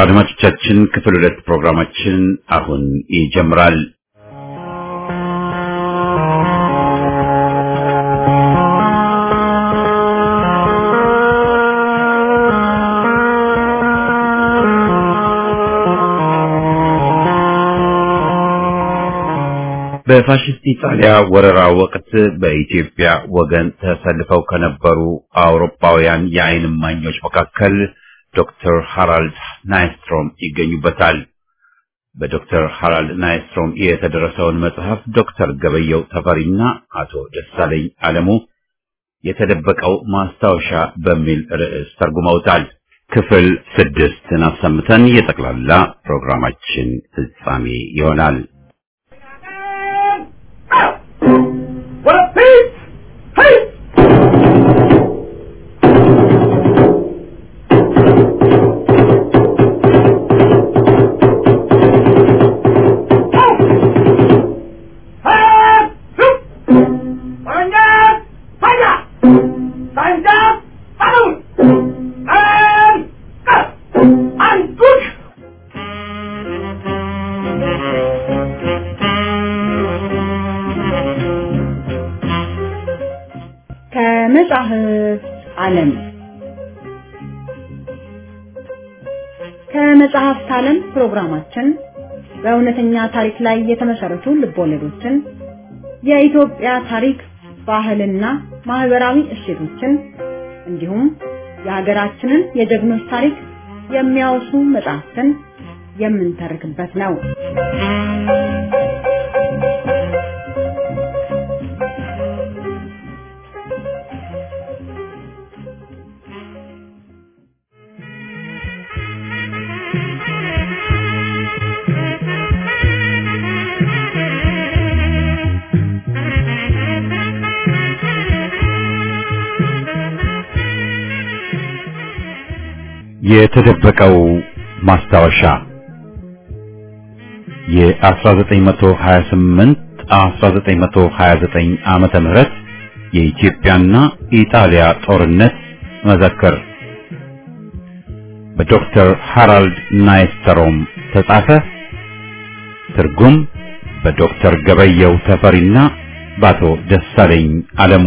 አድማጮቻችን ክፍል 2 ፕሮግራማችን አሁን ይጀምራል። በፋሺስት ኢጣሊያ ወረራ ወቅት በኢትዮጵያ ወገን ተሰልፈው ከነበሩ አውሮፓውያን የዓይን እማኞች መካከል ዶክተር ሃራልድ ናይስትሮም ይገኙበታል። በዶክተር ሃራልድ ናይስትሮም የተደረሰውን መጽሐፍ ዶክተር ገበየው ተፈሪና አቶ ደሳለኝ አለሙ የተደበቀው ማስታወሻ በሚል ርዕስ ተርጉመውታል። ክፍል 6 አሰምተን የጠቅላላ ፕሮግራማችን ፍጻሜ ይሆናል። ከመጽሐፍት ዓለም ፕሮግራማችን በእውነተኛ ታሪክ ላይ የተመሰረቱ ልቦለዶችን፣ የኢትዮጵያ ታሪክ፣ ባህልና ማህበራዊ እሴቶችን እንዲሁም የሀገራችንን የጀግኖች ታሪክ የሚያወሱ መጽሐፍትን የምንተርክበት ነው። የተደበቀው ማስታወሻ የ1928-1929 ዓመተ ምህረት የኢትዮጵያና ኢጣሊያ ጦርነት መዘክር በዶክተር ሃራልድ ናይስትሮም ተጻፈ። ትርጉም በዶክተር ገበየው ተፈሪና በአቶ ደሳለኝ አለሙ።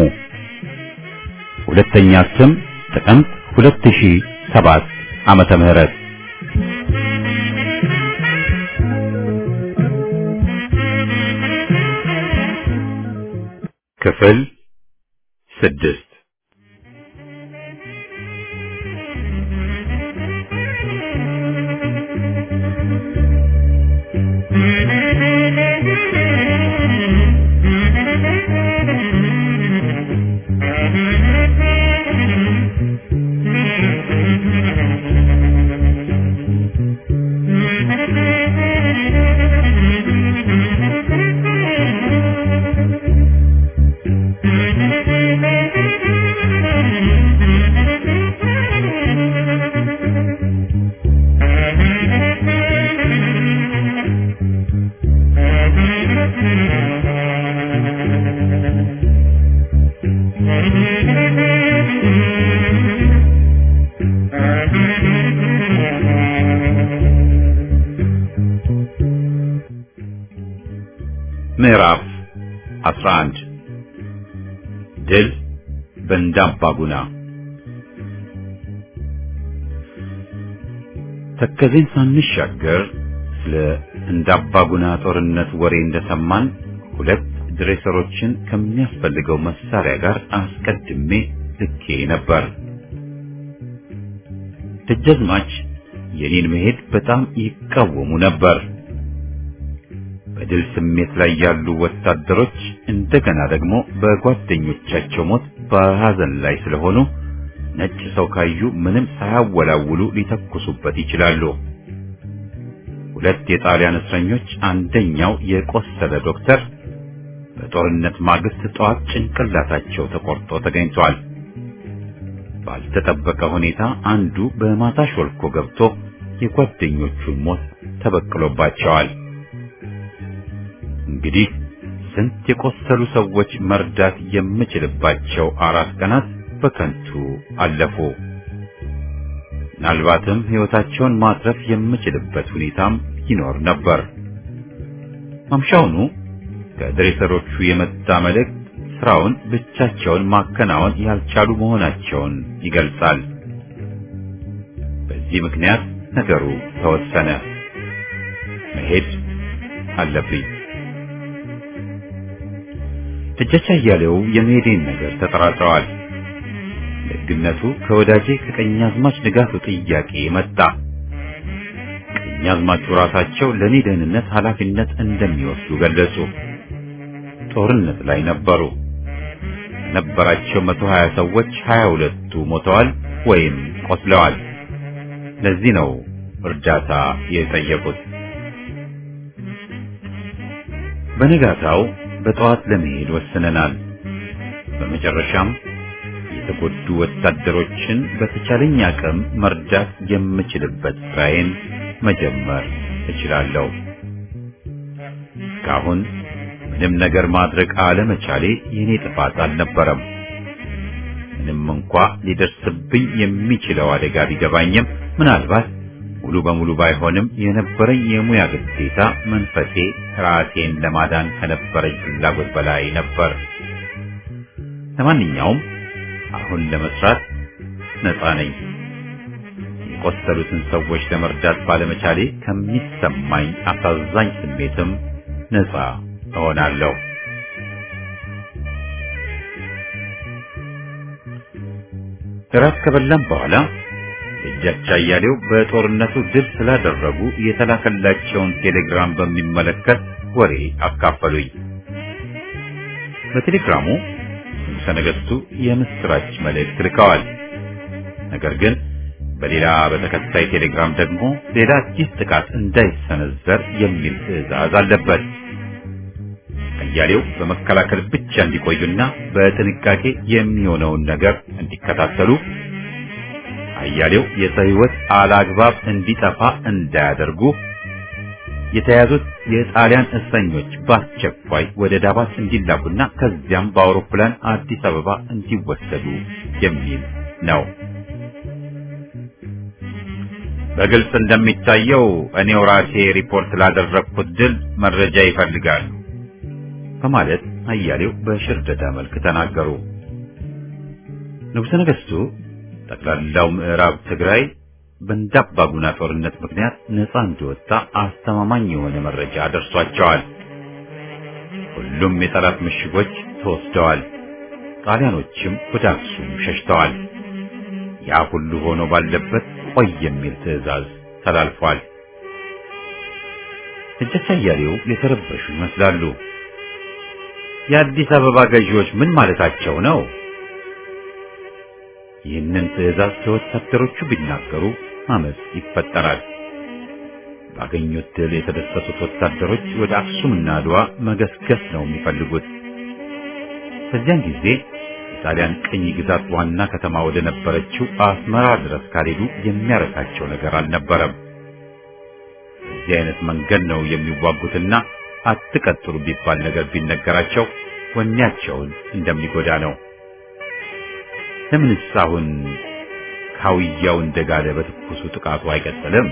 ሁለተኛ ስም ጥቅምት 2007 ዓመተ ምህረት። ክፍል 6 ምዕራፍ 11 ድል በእንዳባጉና። ተከዜን ሳንሻገር ስለ እንዳባጉና ጦርነት ወሬ እንደሰማን ሁለት ድሬሰሮችን ከሚያስፈልገው መሳሪያ ጋር አስቀድሜ ልኬ ነበር። ደጃዝማች የኔን መሄድ በጣም ይቃወሙ ነበር። በድል ስሜት ላይ ያሉ ወታደሮች እንደገና ደግሞ በጓደኞቻቸው ሞት በሐዘን ላይ ስለሆኑ ነጭ ሰው ካዩ ምንም ሳያወላውሉ ሊተኩሱበት ይችላሉ። ሁለት የጣሊያን እስረኞች፣ አንደኛው የቆሰለ ዶክተር በጦርነት ማግስት ጠዋት ጭንቅላታቸው ተቆርጦ ተገኝቷል። ባልተጠበቀ ሁኔታ አንዱ በማታ ሾልኮ ገብቶ የጓደኞቹን ሞት ተበቅሎባቸዋል። እንግዲህ ስንት የቆሰሉ ሰዎች መርዳት የምችልባቸው 4 ቀናት በከንቱ አለፉ። ምናልባትም ሕይወታቸውን ማትረፍ የምችልበት ሁኔታም ይኖር ነበር። ማምሻውኑ ከድሬሰሮቹ የመጣ መልእክት ስራውን ብቻቸውን ማከናወን ያልቻሉ መሆናቸውን ይገልጻል። በዚህ ምክንያት ነገሩ ተወሰነ። መሄድ አለብኝ። ደጃች አያሌው የመሄዴን ነገር ተጠራጥረዋል። ደግነቱ ከወዳጄ ከቀኛዝማች ንጋቱ ጥያቄ መጣ። ቀኛዝማቹ ራሳቸው ለኔ ደህንነት ኃላፊነት እንደሚወስዱ ገለጹ። ጦርነት ላይ ነበሩ። ነበራቸው 120 ሰዎች 22ቱ ሞተዋል ወይም ቆስለዋል። ለዚህ ነው እርዳታ የጠየቁት። በነጋታው በጠዋት ለመሄድ ወስነናል። በመጨረሻም የተጎዱ ወታደሮችን በተቻለኝ አቅም መርዳት የምችልበት ስራዬን መጀመር እችላለሁ። እስካሁን ምንም ነገር ማድረግ አለመቻሌ የኔ ጥፋት አልነበረም። ምንም እንኳ ሊደርስብኝ የሚችለው አደጋ ቢገባኝም ምናልባት ሙሉ በሙሉ ባይሆንም የነበረኝ የሙያ ግዴታ መንፈሴ ራሴን ለማዳን ከነበረኝ ፍላጎት በላይ ነበር። ለማንኛውም አሁን ለመስራት ነፃ ነኝ። የቆሰሉትን ሰዎች ለመርዳት ባለመቻሌ ከሚሰማኝ አሳዛኝ ስሜትም ነፃ እሆናለሁ። እራት ከበላን በኋላ ደጃች አያሌው በጦርነቱ ድል ስላደረጉ የተላከላቸውን ቴሌግራም በሚመለከት ወሬ አካፈሉኝ። በቴሌግራሙ ንጉሠ ነገሥቱ የምስራች መልእክት ልከዋል። ነገር ግን በሌላ በተከታይ ቴሌግራም ደግሞ ሌላ አዲስ ጥቃት እንዳይሰነዘር የሚል ትዕዛዝ አለበት። አያሌው በመከላከል ብቻ እንዲቆዩና በጥንቃቄ የሚሆነውን ነገር እንዲከታተሉ፣ አያሌው የሰው ሕይወት አላግባብ እንዲጠፋ እንዳያደርጉ፣ የተያዙት የጣሊያን እስረኞች በአስቸኳይ ወደ ዳባት እንዲላኩና ከዚያም በአውሮፕላን አዲስ አበባ እንዲወሰዱ የሚል ነው። በግልጽ እንደሚታየው እኔው ራሴ ሪፖርት ላደረግኩት ድል መረጃ ይፈልጋሉ በማለት አያሌው በሽርደዳ መልክ ተናገሩ። ንጉሠ ነገሥቱ ጠቅላላው ምዕራብ ትግራይ በእንዳባጉና ጦርነት ምክንያት ነፃ እንዲወጣ አስተማማኝ የሆነ መረጃ ደርሷቸዋል። ሁሉም የጠላት ምሽጎች ተወስደዋል። ጣሊያኖችም ወደ አክሱም ሸሽተዋል። ያ ሁሉ ሆኖ ባለበት ቆይ የሚል ትዕዛዝ ተላልፏል። ደጃች አያሌው የተረበሹ ይመስላሉ። የአዲስ አበባ ገዢዎች ምን ማለታቸው ነው? ይህንን ትዕዛዝ ለወታደሮቹ ቢናገሩ አመጽ ይፈጠራል። ባገኙት ድል የተደሰቱት ወታደሮች ወደ አክሱምና አድዋ መገስገስ ነው የሚፈልጉት። በዚያን ጊዜ የጣሊያን ቅኝ ግዛት ዋና ከተማ ወደ ነበረችው አስመራ ድረስ ካልሄዱ የሚያረካቸው ነገር አልነበረም። በዚህ አይነት መንገድ ነው የሚዋጉትና አትቀጥሉ ቢባል ነገር ቢነገራቸው ወኔያቸውን እንደሚጎዳ ነው። ለምንስ አሁን ካውያው እንደጋለ በትኩሱ ጥቃቱ አይቀጥልም?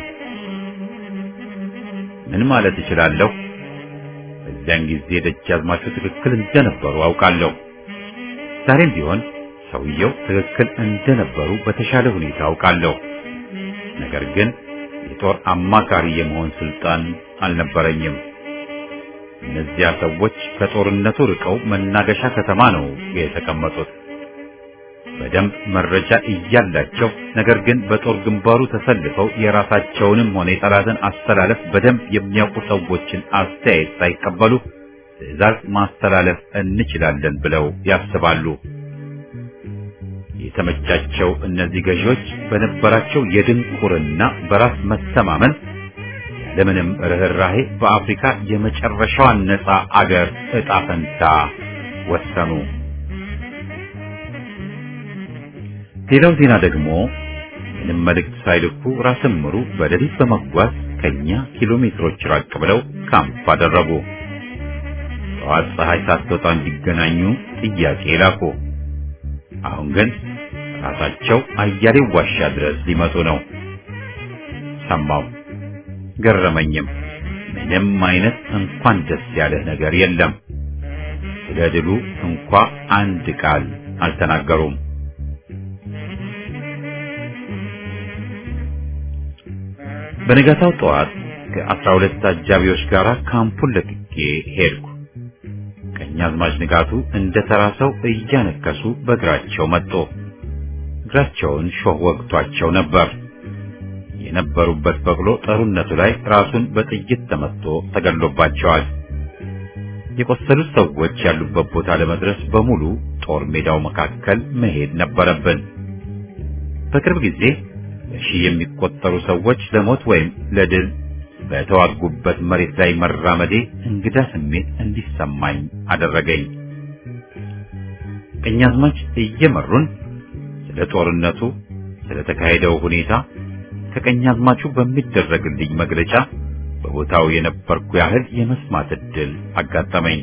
ምን ማለት እችላለሁ? በዚያን ጊዜ ደጃዝማቹ ትክክል እንደነበሩ አውቃለሁ። ዛሬም ቢሆን ሰውየው ትክክል እንደነበሩ በተሻለ ሁኔታ አውቃለሁ። ነገር ግን የጦር አማካሪ የመሆን ስልጣን አልነበረኝም። እነዚያ ሰዎች ከጦርነቱ ርቀው መናገሻ ከተማ ነው የተቀመጡት። በደንብ መረጃ እያላቸው ነገር ግን በጦር ግንባሩ ተሰልፈው የራሳቸውንም ሆነ የጠላትን አስተላለፍ በደንብ የሚያውቁ ሰዎችን አስተያየት ሳይቀበሉ ትዕዛዝ ማስተላለፍ እንችላለን ብለው ያስባሉ። የተመቻቸው እነዚህ ገዢዎች በነበራቸው የድንቁርና በራስ መተማመን ያለምንም ርህራሄ በአፍሪካ የመጨረሻዋን ነፃ አገር ዕጣ ፈንታ ወሰኑ። ሌላው ዜና ደግሞ ምንም መልእክት ሳይልኩ ራስ ምሩ በሌሊት በመጓዝ ከኛ ኪሎ ሜትሮች ራቅ ብለው ካምፕ አደረጉ። ጠዋት ፀሐይ ሳትወጣ እንዲገናኙ ጥያቄ ላኩ። አሁን ግን ራሳቸው አያሌው ዋሻ ድረስ ሊመጡ ነው። ሰማው። ገረመኝም። ምንም አይነት እንኳን ደስ ያለህ ነገር የለም። ስለ ድሉ እንኳ አንድ ቃል አልተናገሩም። በነጋታው ጠዋት ከ12 አጃቢዎች ጋር ካምፑን ለቅቄ ሄድኩ። ቀኛዝማች ንጋቱ እንደ ተራሰው እያነከሱ በእግራቸው መጡ። እግራቸውን ሾህ ወግቷቸው ነበር። የነበሩበት በቅሎ ጠሩነቱ ላይ ራሱን በጥይት ተመትቶ ተገሎባቸዋል። የቆሰሉት ሰዎች ያሉበት ቦታ ለመድረስ በሙሉ ጦር ሜዳው መካከል መሄድ ነበረብን። በቅርብ ጊዜ በሺህ የሚቆጠሩ ሰዎች ለሞት ወይም ለድል በተዋጉበት መሬት ላይ መራመዴ እንግዳ ስሜት እንዲሰማኝ አደረገኝ። ቀኛዝማች እየመሩን ስለ ጦርነቱ፣ ስለ ተካሄደው ሁኔታ ከቀኛዝማቹ በሚደረግልኝ መግለጫ በቦታው የነበርኩ ያህል የመስማት ዕድል አጋጠመኝ።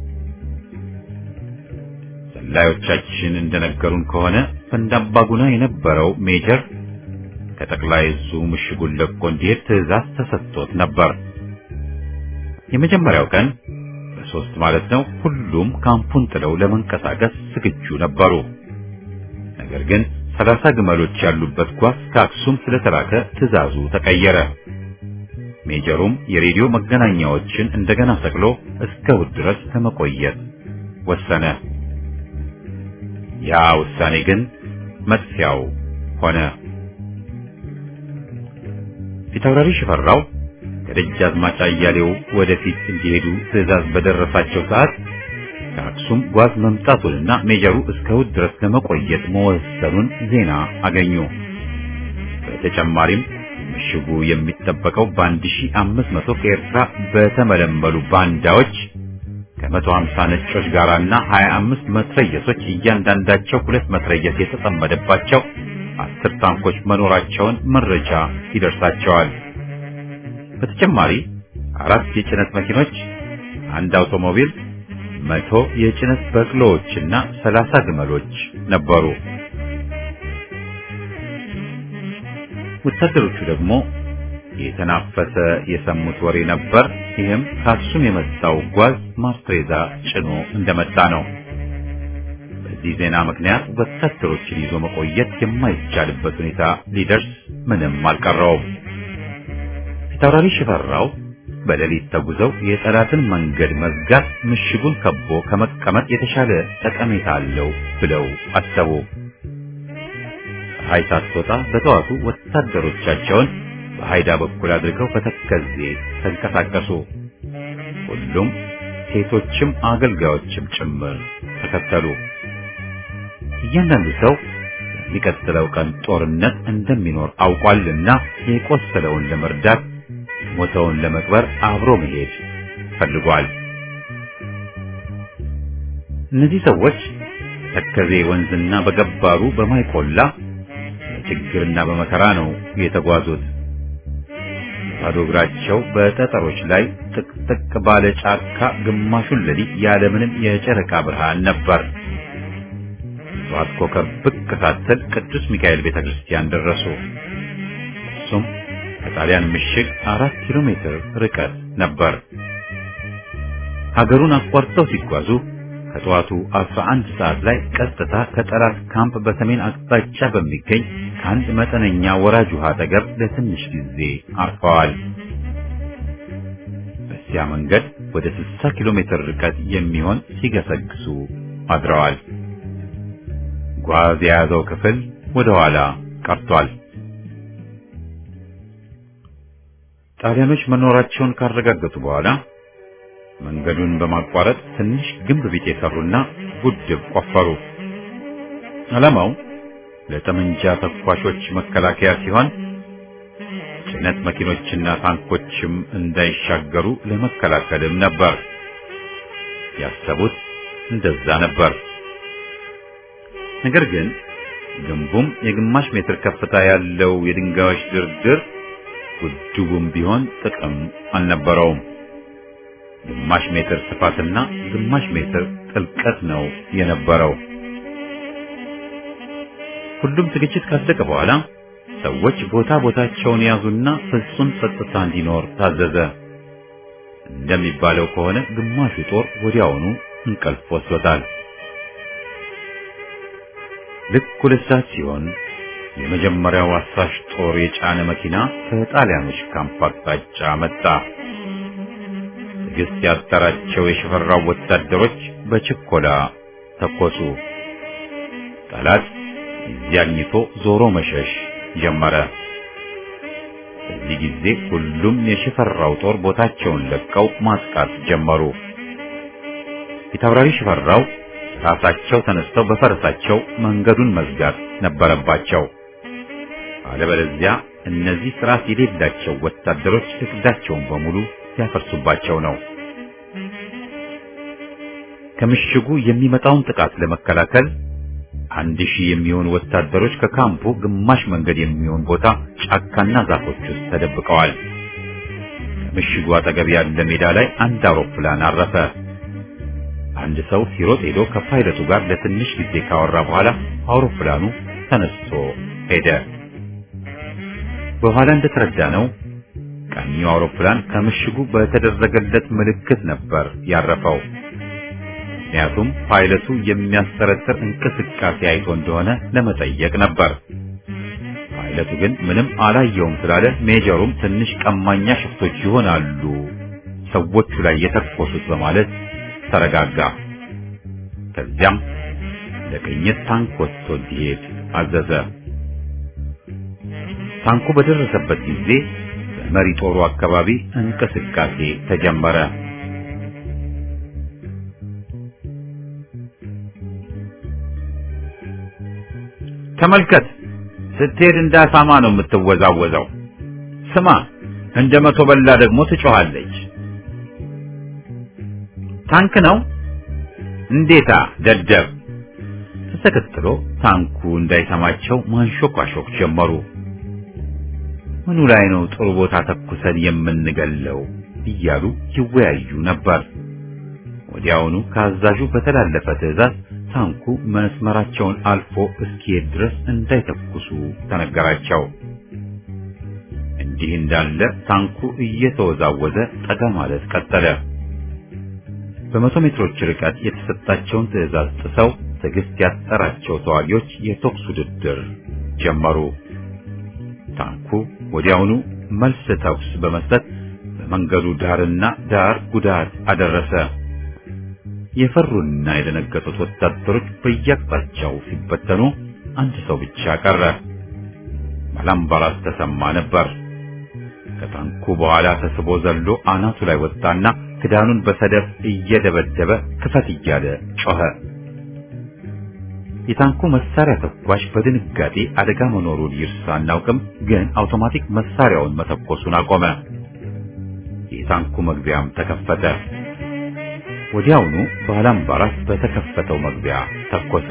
ሰላዮቻችን እንደነገሩን ከሆነ በእንዳባጉና የነበረው ሜጀር ከጠቅላይ ዕዙ ምሽጉን ለቆ እንዲሄድ ትዕዛዝ ተሰጥቶት ነበር። የመጀመሪያው ቀን በ3 ማለት ነው ሁሉም ካምፑን ጥለው ለመንቀሳቀስ ዝግጁ ነበሩ። ነገር ግን 30 ግመሎች ያሉበት ጓዝ ከአክሱም ስለተላከ ትዕዛዙ ተቀየረ። ሜጀሩም የሬዲዮ መገናኛዎችን እንደገና ሰቅሎ እስከ እሑድ ድረስ ለመቆየት ወሰነ። ያ ውሳኔ ግን መጥፊያው ሆነ። ፊታውራሪ ሽፈራው ከደጃዝማች አያሌው ወደፊት እንዲሄዱ ትዕዛዝ በደረሳቸው ሰዓት ከአክሱም ጓዝ መምጣቱንና ሜጀሩ እስከ እሑድ ድረስ ለመቆየት መወሰኑን ዜና አገኙ። በተጨማሪም ምሽጉ የሚጠበቀው በ1500 ከኤርትራ በተመለመሉ ባንዳዎች ከ150 ነጮች ጋራና 25 መትረየሶች እያንዳንዳቸው 2 መትረየስ የተጠመደባቸው 10 ታንኮች መኖራቸውን መረጃ ይደርሳቸዋል። በተጨማሪ 4 የጭነት መኪኖች፣ 1 አውቶሞቢል፣ 100 የጭነት በቅሎዎችና 30 ግመሎች ነበሩ። ወታደሮቹ ደግሞ የተናፈሰ የሰሙት ወሬ ነበር። ይህም ከአክሱም የመጣው ጓዝ ማርትሬዛ ጭኖ እንደመጣ ነው። በዚህ ዜና ምክንያት ወታደሮችን ይዞ መቆየት የማይቻልበት ሁኔታ ሊደርስ ምንም አልቀረውም። ፊታውራሪ ሽፈራው በሌሊት ተጉዘው የጠላትን መንገድ መዝጋት ምሽጉን ከቦ ከመቀመጥ የተሻለ ጠቀሜታ አለው ብለው አሰቡ። ፀሐይ ሳትወጣ በጠዋቱ ወታደሮቻቸውን በሃይዳ በኩል አድርገው በተከዜ ተንቀሳቀሱ። ሁሉም ሴቶችም አገልጋዮችም ጭምር ተከተሉ። እያንዳንዱ ሰው የሚቀጥለው ቀን ጦርነት እንደሚኖር አውቋልና የቆሰለውን ለመርዳት ሞተውን ለመቅበር አብሮ መሄድ ፈልጓል። እነዚህ ሰዎች ተከዜ ወንዝና በገባሩ በማይቆላ በችግርና በመከራ ነው የተጓዙት። ባዶ እግራቸው በጠጠሮች ላይ ጥቅጥቅ ባለ ጫካ ግማሹን ሌሊት ያለምንም የጨረቃ ብርሃን ነበር። ጠዋት ኮከብ ብቅ ሳትል ቅዱስ ሚካኤል ቤተክርስቲያን ደረሱ። እሱም ከጣሊያን ምሽግ 4 ኪሎ ሜትር ርቀት ነበር። ሀገሩን አቋርጠው ሲጓዙ ከጠዋቱ 11 ሰዓት ላይ ቀጥታ ከጠላት ካምፕ በሰሜን አቅጣጫ በሚገኝ ከአንድ መጠነኛ ወራጅ ውሃ አጠገብ ለትንሽ ጊዜ አርፈዋል። በዚያ መንገድ ወደ 60 ኪሎ ሜትር ርቀት የሚሆን ሲገሰግሱ አድረዋል። ጓዝ የያዘው ክፍል ወደ ኋላ ቀርቷል። ጣሊያኖች መኖራቸውን ካረጋገጡ በኋላ መንገዱን በማቋረጥ ትንሽ ግንብ ቤት የሰሩና ጉድብ ቆፈሩ። ዓላማው ለጠመንጃ ተኳሾች መከላከያ ሲሆን ጭነት መኪኖችና ታንኮችም እንዳይሻገሩ ለመከላከልም ነበር። ያሰቡት እንደዛ ነበር። ነገር ግን ግንቡም የግማሽ ሜትር ከፍታ ያለው የድንጋዮች ድርድር ጉድቡም ቢሆን ጥቅም አልነበረውም። ግማሽ ሜትር ስፋትና ግማሽ ሜትር ጥልቀት ነው የነበረው። ሁሉም ዝግጅት ካለቀ በኋላ ሰዎች ቦታቸውን ያዙና ፍጹም ጸጥታ እንዲኖር ታዘዘ። እንደሚባለው ከሆነ ግማሹ ጦር ወዲያውኑ እንቅልፍ ወስዶታል። ልክ 2 ሰዓት ሲሆን የመጀመሪያው አሳሽ ጦር የጫነ መኪና ከጣሊያኖች ካምፕ አቅጣጫ መጣ። ትዕግስት ያጠራቸው የሽፈራው ወታደሮች በችኮላ ተኮሱ። ጠላት ዚያኝቶ ዞሮ መሸሽ ጀመረ። በዚህ ጊዜ ሁሉም የሽፈራው ጦር ቦታቸውን ለቀው ማጥቃት ጀመሩ። ፊታውራሪ ሽፈራው ራሳቸው ተነስተው በፈረሳቸው መንገዱን መዝጋት ነበረባቸው። አለበለዚያ እነዚህ ስርዓት የሌላቸው ወታደሮች እቅዳቸውን በሙሉ ያፈርሱባቸው ነው። ከምሽጉ የሚመጣውን ጥቃት ለመከላከል 1000 የሚሆኑ ወታደሮች ከካምፑ ግማሽ መንገድ የሚሆን ቦታ ጫካና ዛፎች ውስጥ ተደብቀዋል። ከምሽጉ አጠገብ ያለ ሜዳ ላይ አንድ አውሮፕላን አረፈ። አንድ ሰው ሲሮጥ ሄዶ ከፓይለቱ ጋር ለትንሽ ጊዜ ካወራ በኋላ አውሮፕላኑ ተነስቶ ሄደ። በኋላ እንደተረዳነው ቀኙ አውሮፕላን ከምሽጉ በተደረገለት ምልክት ነበር ያረፈው። ምክንያቱም ፓይለቱ የሚያስጠረጥር እንቅስቃሴ አይቶ እንደሆነ ለመጠየቅ ነበር። ፓይለቱ ግን ምንም አላየውም ስላለ ሜጀሩም ትንሽ ቀማኛ ሽፍቶች ይሆናሉ ሰዎቹ ላይ የተኮሱት በማለት ተረጋጋ። ከዚያም ለቅኝት ታንክ ወጥቶ እንዲሄድ አዘዘ። ታንኩ በደረሰበት ጊዜ በመሪ ጦሩ አካባቢ እንቅስቃሴ ተጀመረ። ተመልከት፣ ስትሄድ እንዳሳማ ነው የምትወዛወዘው። ስማ፣ እንደ መቶ በላ ደግሞ ትጮኻለች። ታንክ ነው እንዴታ ደደብ። ተከትሎ ታንኩ እንዳይሰማቸው ማንሾካሾክ ጀመሩ። ምኑ ላይ ነው ጥሩ ቦታ ተኩሰን የምንገለው እያሉ ይወያዩ ነበር። ወዲያውኑ ከአዛዡ በተላለፈ ትዕዛዝ ታንኩ መስመራቸውን አልፎ እስኪሄድ ድረስ እንዳይተኩሱ ተነገራቸው። እንዲህ እንዳለ ታንኩ እየተወዛወዘ ጠጋ ማለት ቀጠለ። በ100 ሜትሮች ርቀት የተሰጣቸውን ትዕዛዝ ጥሰው ትዕግስት ያጠራቸው ተዋጊዎች የተኩስ ውድድር ጀመሩ። ታንኩ ወዲያውኑ መልስ ተኩስ በመስጠት በመንገዱ ዳርና ዳር ጉዳት አደረሰ። የፈሩና የደነገጡት ወታደሮች በየአቅጣጫው ሲበተኑ አንድ ሰው ብቻ ቀረ። ባላምባራስ ተሰማ ነበር። ከታንኩ በኋላ ተስቦ ዘሎ አናቱ ላይ ወጣና ክዳኑን በሰደፍ እየደበደበ ክፈት እያለ ጮኸ። የታንኩ መሳሪያ ተኳሽ በድንጋጤ አደጋ መኖሩን ይርሳ አናውቅም፣ ግን አውቶማቲክ መሳሪያውን መተኮሱን አቆመ። የታንኩ መግቢያም ተከፈተ። ወዲያውኑ ባላምባራስ በተከፈተው መግቢያ ተኮሰ።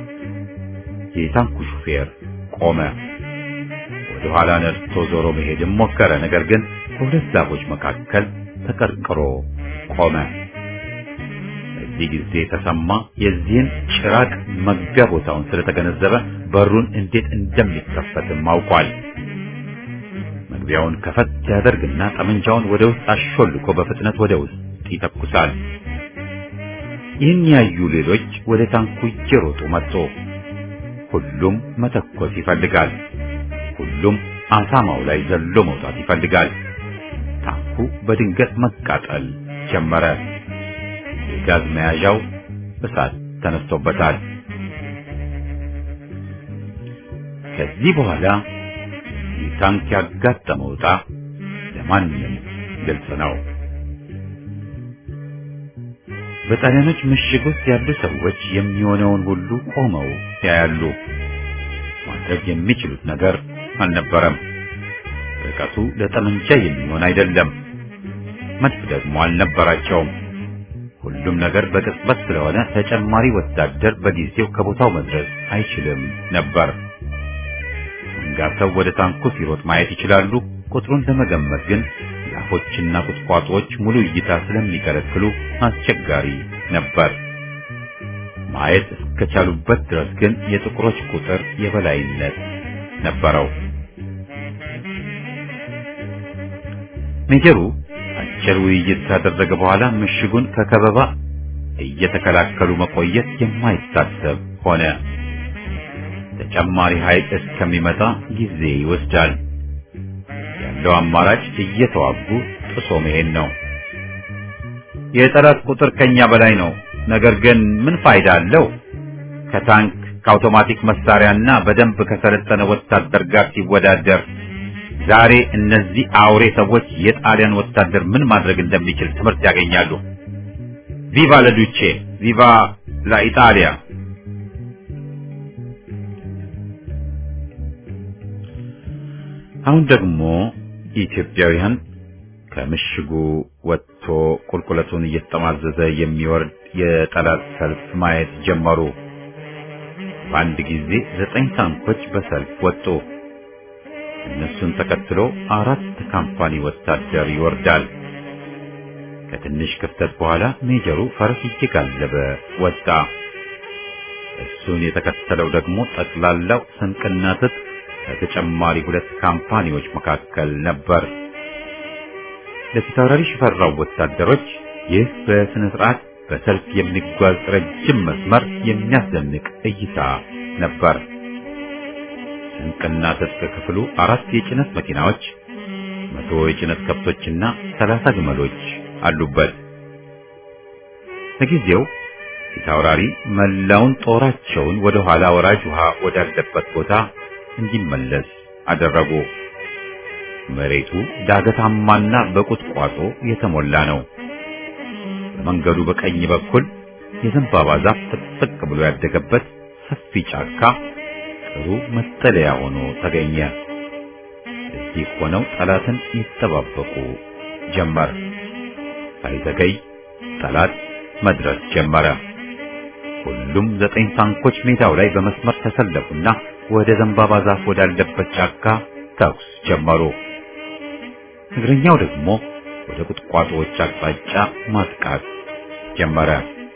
የታንኩ ሹፌር ቆመ። ወደ ኋላ ነድቶ ዞሮ መሄድም ሞከረ። ነገር ግን በሁለት ዛፎች መካከል ተቀርቅሮ ቆመ። በዚህ ጊዜ ተሰማ የዚህን ጭራቅ መግቢያ ቦታውን ስለተገነዘበ በሩን እንዴት እንደሚከፈትም አውቋል። መግቢያውን ከፈት ያደርግና ጠመንጃውን ወደ ውስጥ አሾልኮ በፍጥነት ወደ ውስጥ ይተኩሳል። ይህን ያዩ ሌሎች ወደ ታንኩ እየሮጡ መጡ። ሁሉም መተኮስ ይፈልጋል። ሁሉም አሳማው ላይ ዘሎ መውጣት ይፈልጋል። ታንኩ በድንገት መቃጠል ጀመረ። የጋዝ መያዣው እሳት ተነስቶበታል። ከዚህ በኋላ ታንክ ያጋጠመው ዕጣ ለማንም ግልጽ ነው። በጣሊያኖች ምሽግ ውስጥ ያሉ ሰዎች የሚሆነውን ሁሉ ቆመው ያያሉ። ማድረግ የሚችሉት ነገር አልነበረም። ርቀቱ ለጠመንጃ የሚሆን አይደለም። መድፍ ደግሞ አልነበራቸውም። ሁሉም ነገር በቅጽበት ስለሆነ ተጨማሪ ወታደር በጊዜው ከቦታው መድረስ አይችልም ነበር። መንጋተው ወደ ታንኩ ሲሮጥ ማየት ይችላሉ። ቁጥሩን ለመገመት ግን ዛፎችና ቁጥቋጦዎች ሙሉ እይታ ስለሚከለክሉ አስቸጋሪ ነበር። ማየት እስከቻሉበት ድረስ ግን የጥቁሮች ቁጥር የበላይነት ነበረው። ሜጀሩ አጭር ውይይት ካደረገ በኋላ ምሽጉን ከከበባ እየተከላከሉ መቆየት የማይታሰብ ሆነ። ተጨማሪ ኃይል እስከሚመጣ ጊዜ ይወስዳል። ያለው አማራጭ እየተዋጉ ጥሶ መሄድ ነው። የጠላት ቁጥር ከኛ በላይ ነው። ነገር ግን ምን ፋይዳ አለው? ከታንክ ከአውቶማቲክ መሳሪያና በደንብ ከሰለጠነ ወታደር ጋር ሲወዳደር ዛሬ እነዚህ አውሬ ሰዎች የጣሊያን ወታደር ምን ማድረግ እንደሚችል ትምህርት ያገኛሉ። ቪቫ ለዱቼ፣ ቪቫ ለኢጣሊያ። አሁን ደግሞ ኢትዮጵያውያን ከምሽጉ ወጥቶ ቁልቁለቱን እየተጠማዘዘ የሚወርድ የጠላት ሰልፍ ማየት ጀመሩ። በአንድ ጊዜ 9 ታንኮች በሰልፍ ወጡ። እነሱን ተከትሎ 4 ካምፓኒ ወታደር ይወርዳል። ከትንሽ ክፍተት በኋላ ሜጀሩ ፈረስ እየጋለበ ወጣ። እሱን የተከተለው ደግሞ ጠቅላላው ስንቅና ትጥቅ ከተጨማሪ 2 ካምፓኒዎች መካከል ነበር። ለፊታውራሪ ሽፈራው ወታደሮች ይህ በስነ ስርዓት በሰልፍ የሚጓዝ ረጅም መስመር የሚያስደንቅ እይታ ነበር። ስንቅና ትጥቅ ክፍሉ 4 የጭነት መኪናዎች፣ 100 የጭነት ከብቶችና 30 ግመሎች አሉበት። ለጊዜው ፊታውራሪ መላውን ጦራቸውን ወደ ኋላ ወራጅ ውሃ ወዳለበት ቦታ እንዲመለስ አደረጉ። መሬቱ ዳገታማና በቁጥቋጦ የተሞላ ነው። በመንገዱ በቀኝ በኩል የዘንባባ ዛፍ ጥቅጥቅ ብሎ ያደገበት ሰፊ ጫካ ጥሩ መጠለያ ሆኖ ተገኘ። እዚህ ሆነው ጠላትን ይጠባበቁ ጀመር። ሳይዘገይ ጠላት መድረስ ጀመረ። ሁሉም 9 ታንኮች ሜዳው ላይ በመስመር ተሰለፉና ወደ ዘንባባ ዛፍ ወዳለበት ጫካ ተኩስ ጀመሩ። እግረኛው ደግሞ ወደ ቁጥቋጦዎች አቅጣጫ ማጥቃት ጀመረ።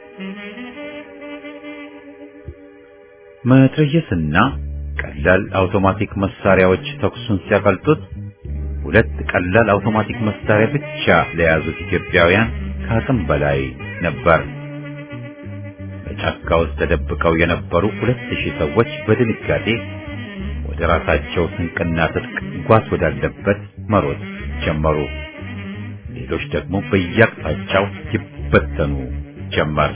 መትረየስና ቀላል አውቶማቲክ መሳሪያዎች ተኩሱን ሲያቀልጡት 2 ቀላል አውቶማቲክ መሳሪያ ብቻ ለያዙት ኢትዮጵያውያን ከአቅም በላይ ነበር። በጫካ ውስጥ ተደብቀው የነበሩ 2000 ሰዎች በድንጋጤ ወደ ራሳቸው ስንቅና ትጥቅ ጓዝ ወዳለበት መሮጥ ጀመሩ። ሌሎች ደግሞ በየአቅጣጫው ይበተኑ ጀመር።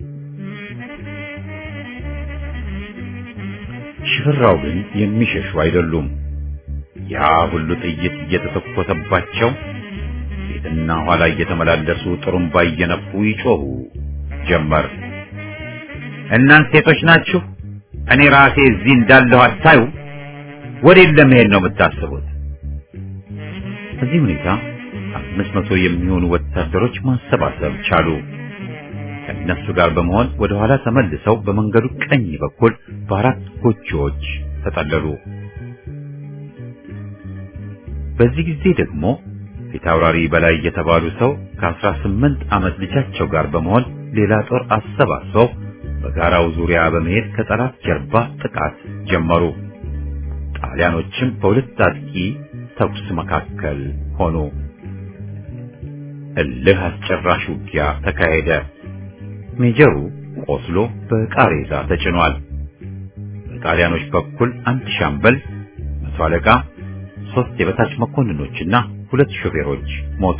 ሽፈራው ግን የሚሸሹ አይደሉም። ያ ሁሉ ጥይት እየተተኮሰባቸው ፊትና ኋላ እየተመላለሱ ጥሩምባ እየነፉ ይጮሁ ጀመር። እናንተ ሴቶች ናችሁ? እኔ ራሴ እዚህ እንዳለሁ አታዩ? ወዴት ለመሄድ ነው የምታስቡት? በዚህ ሁኔታ 500 የሚሆኑ ወታደሮች ማሰባሰብ ቻሉ። ከነሱ ጋር በመሆን ወደ ኋላ ተመልሰው በመንገዱ ቀኝ በኩል በ4 ጎጆዎች ተጠለሉ። በዚህ ጊዜ ደግሞ ፊታውራሪ በላይ የተባሉ ሰው ከ18 ዓመት ልጃቸው ጋር በመሆን ሌላ ጦር አሰባስበው በጋራው ዙሪያ በመሄድ ከጠላት ጀርባ ጥቃት ጀመሩ። ጣሊያኖችም በሁለት አጥቂ ተኩስ መካከል ሆኑ። እልህ አስጨራሽ ውጊያ ተካሄደ። ሜጀሩ ቆስሎ በቃሬዛ ተጭኗል። በጣሊያኖች በኩል 1 ሻምበል፣ 100 አለቃ፣ 3 የበታች መኮንኖችና 2 ሾፌሮች ሞቱ።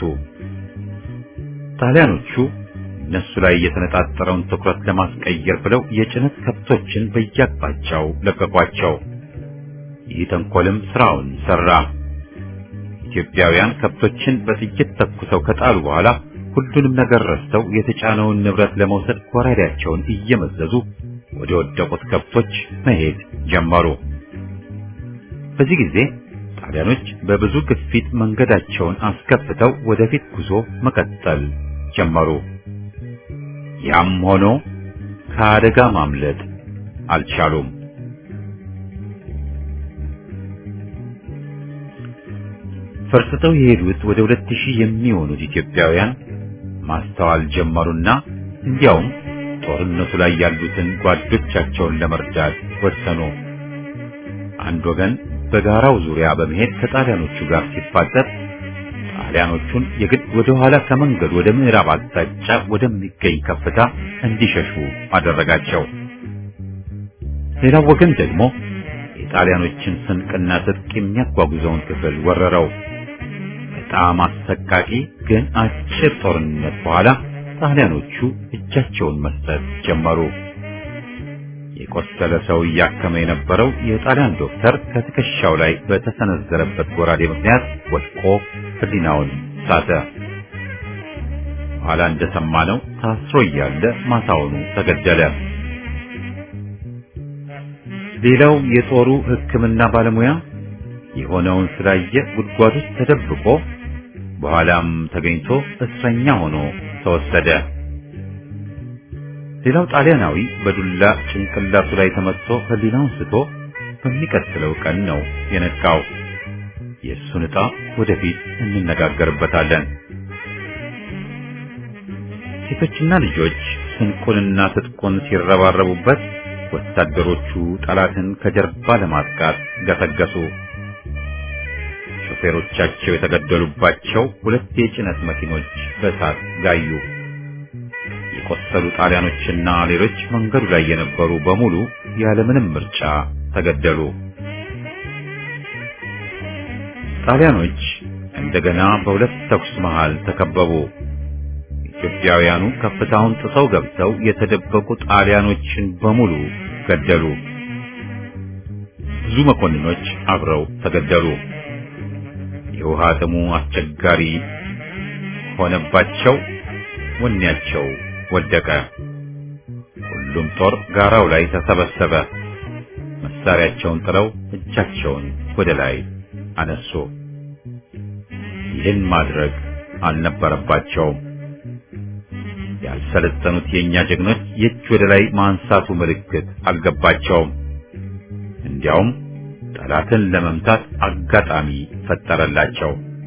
ጣሊያኖቹ እነሱ ላይ የተነጣጠረውን ትኩረት ለማስቀየር ብለው የጭነት ከብቶችን በየአቅጣጫው ለቀቋቸው። ይህ ተንኮልም ስራውን ሰራ። ኢትዮጵያውያን ከብቶችን በጥይት ተኩሰው ከጣሉ በኋላ ሁሉንም ነገር ረስተው የተጫነውን ንብረት ለመውሰድ ኮራሪያቸውን እየመዘዙ ወደ ወደቁት ከብቶች መሄድ ጀመሩ። በዚህ ጊዜ ጣሊያኖች በብዙ ግፊት መንገዳቸውን አስከፍተው ወደፊት ጉዞ መቀጠል ጀመሩ። ያም ሆኖ ከአደጋ ማምለጥ አልቻሉም። ፈርስተው የሄዱት ወደ 2000 የሚሆኑት ኢትዮጵያውያን ማስተዋል ጀመሩና እንዲያውም ጦርነቱ ላይ ያሉትን ጓዶቻቸውን ለመርዳት ወሰኑ። አንድ ወገን በጋራው ዙሪያ በመሄድ ከጣሊያኖቹ ጋር ሲፋጠጥ፣ ጣሊያኖቹን የግድ ወደ ኋላ ከመንገዱ ወደ ምዕራብ አቅጣጫ ወደሚገኝ ከፍታ እንዲሸሹ አደረጋቸው። ሌላው ወገን ደግሞ የጣሊያኖችን ስንቅና ትጥቅ የሚያጓጉዘውን ክፍል ወረረው። በጣም አሰቃቂ ግን አጭር ጦርነት በኋላ ጣሊያኖቹ እጃቸውን መስጠት ጀመሩ። የቆሰለ ሰው እያከመ የነበረው የጣሊያን ዶክተር ከትከሻው ላይ በተሰነዘረበት ጎራዴ ምክንያት ወድቆ ሕሊናውን ሳተ። ኋላ እንደሰማነው ታስሮ እያለ ማታውኑ ተገደለ። ሌላው የጦሩ ሕክምና ባለሙያ የሆነውን ስላየ ጉድጓድ ውስጥ ተደብቆ በኋላም ተገኝቶ እስረኛ ሆኖ ተወሰደ። ሌላው ጣሊያናዊ በዱላ ጭንቅላቱ ላይ ተመትቶ ሕሊናውን ስቶ በሚቀጥለው ቀን ነው የነቃው። የእሱን ዕጣ ወደፊት እንነጋገርበታለን። ሴቶችና ልጆች ስንቁንና ትጥቁን ሲረባረቡበት ወታደሮቹ ጠላትን ከጀርባ ለማጥቃት ገሰገሱ። ሾፌሮቻቸው የተገደሉባቸው 2 የጭነት መኪኖች በእሳት ጋዩ። የቆሰሉ ጣሊያኖችና ሌሎች መንገዱ ላይ የነበሩ በሙሉ ያለምንም ምርጫ ተገደሉ። ጣሊያኖች እንደገና በሁለት ተኩስ መሃል ተከበቡ። ኢትዮጵያውያኑ ከፍታውን ጥሰው ገብተው የተደበቁ ጣሊያኖችን በሙሉ ገደሉ። ብዙ መኮንኖች አብረው ተገደሉ። የውሃ ጥሙ አስቸጋሪ ሆነባቸው። ወኔያቸው ወደቀ። ሁሉም ጦር ጋራው ላይ ተሰበሰበ። መሳሪያቸውን ጥለው እጃቸውን ወደ ላይ አነሱ። ይህን ማድረግ አልነበረባቸውም። ያልሰለጠኑት የኛ ጀግኖች የእጅ ወደ ላይ ማንሳቱ ምልክት አልገባቸውም። እንዲያውም ጠላትን ለመምታት አጋጣሚ ፈጠረላቸው።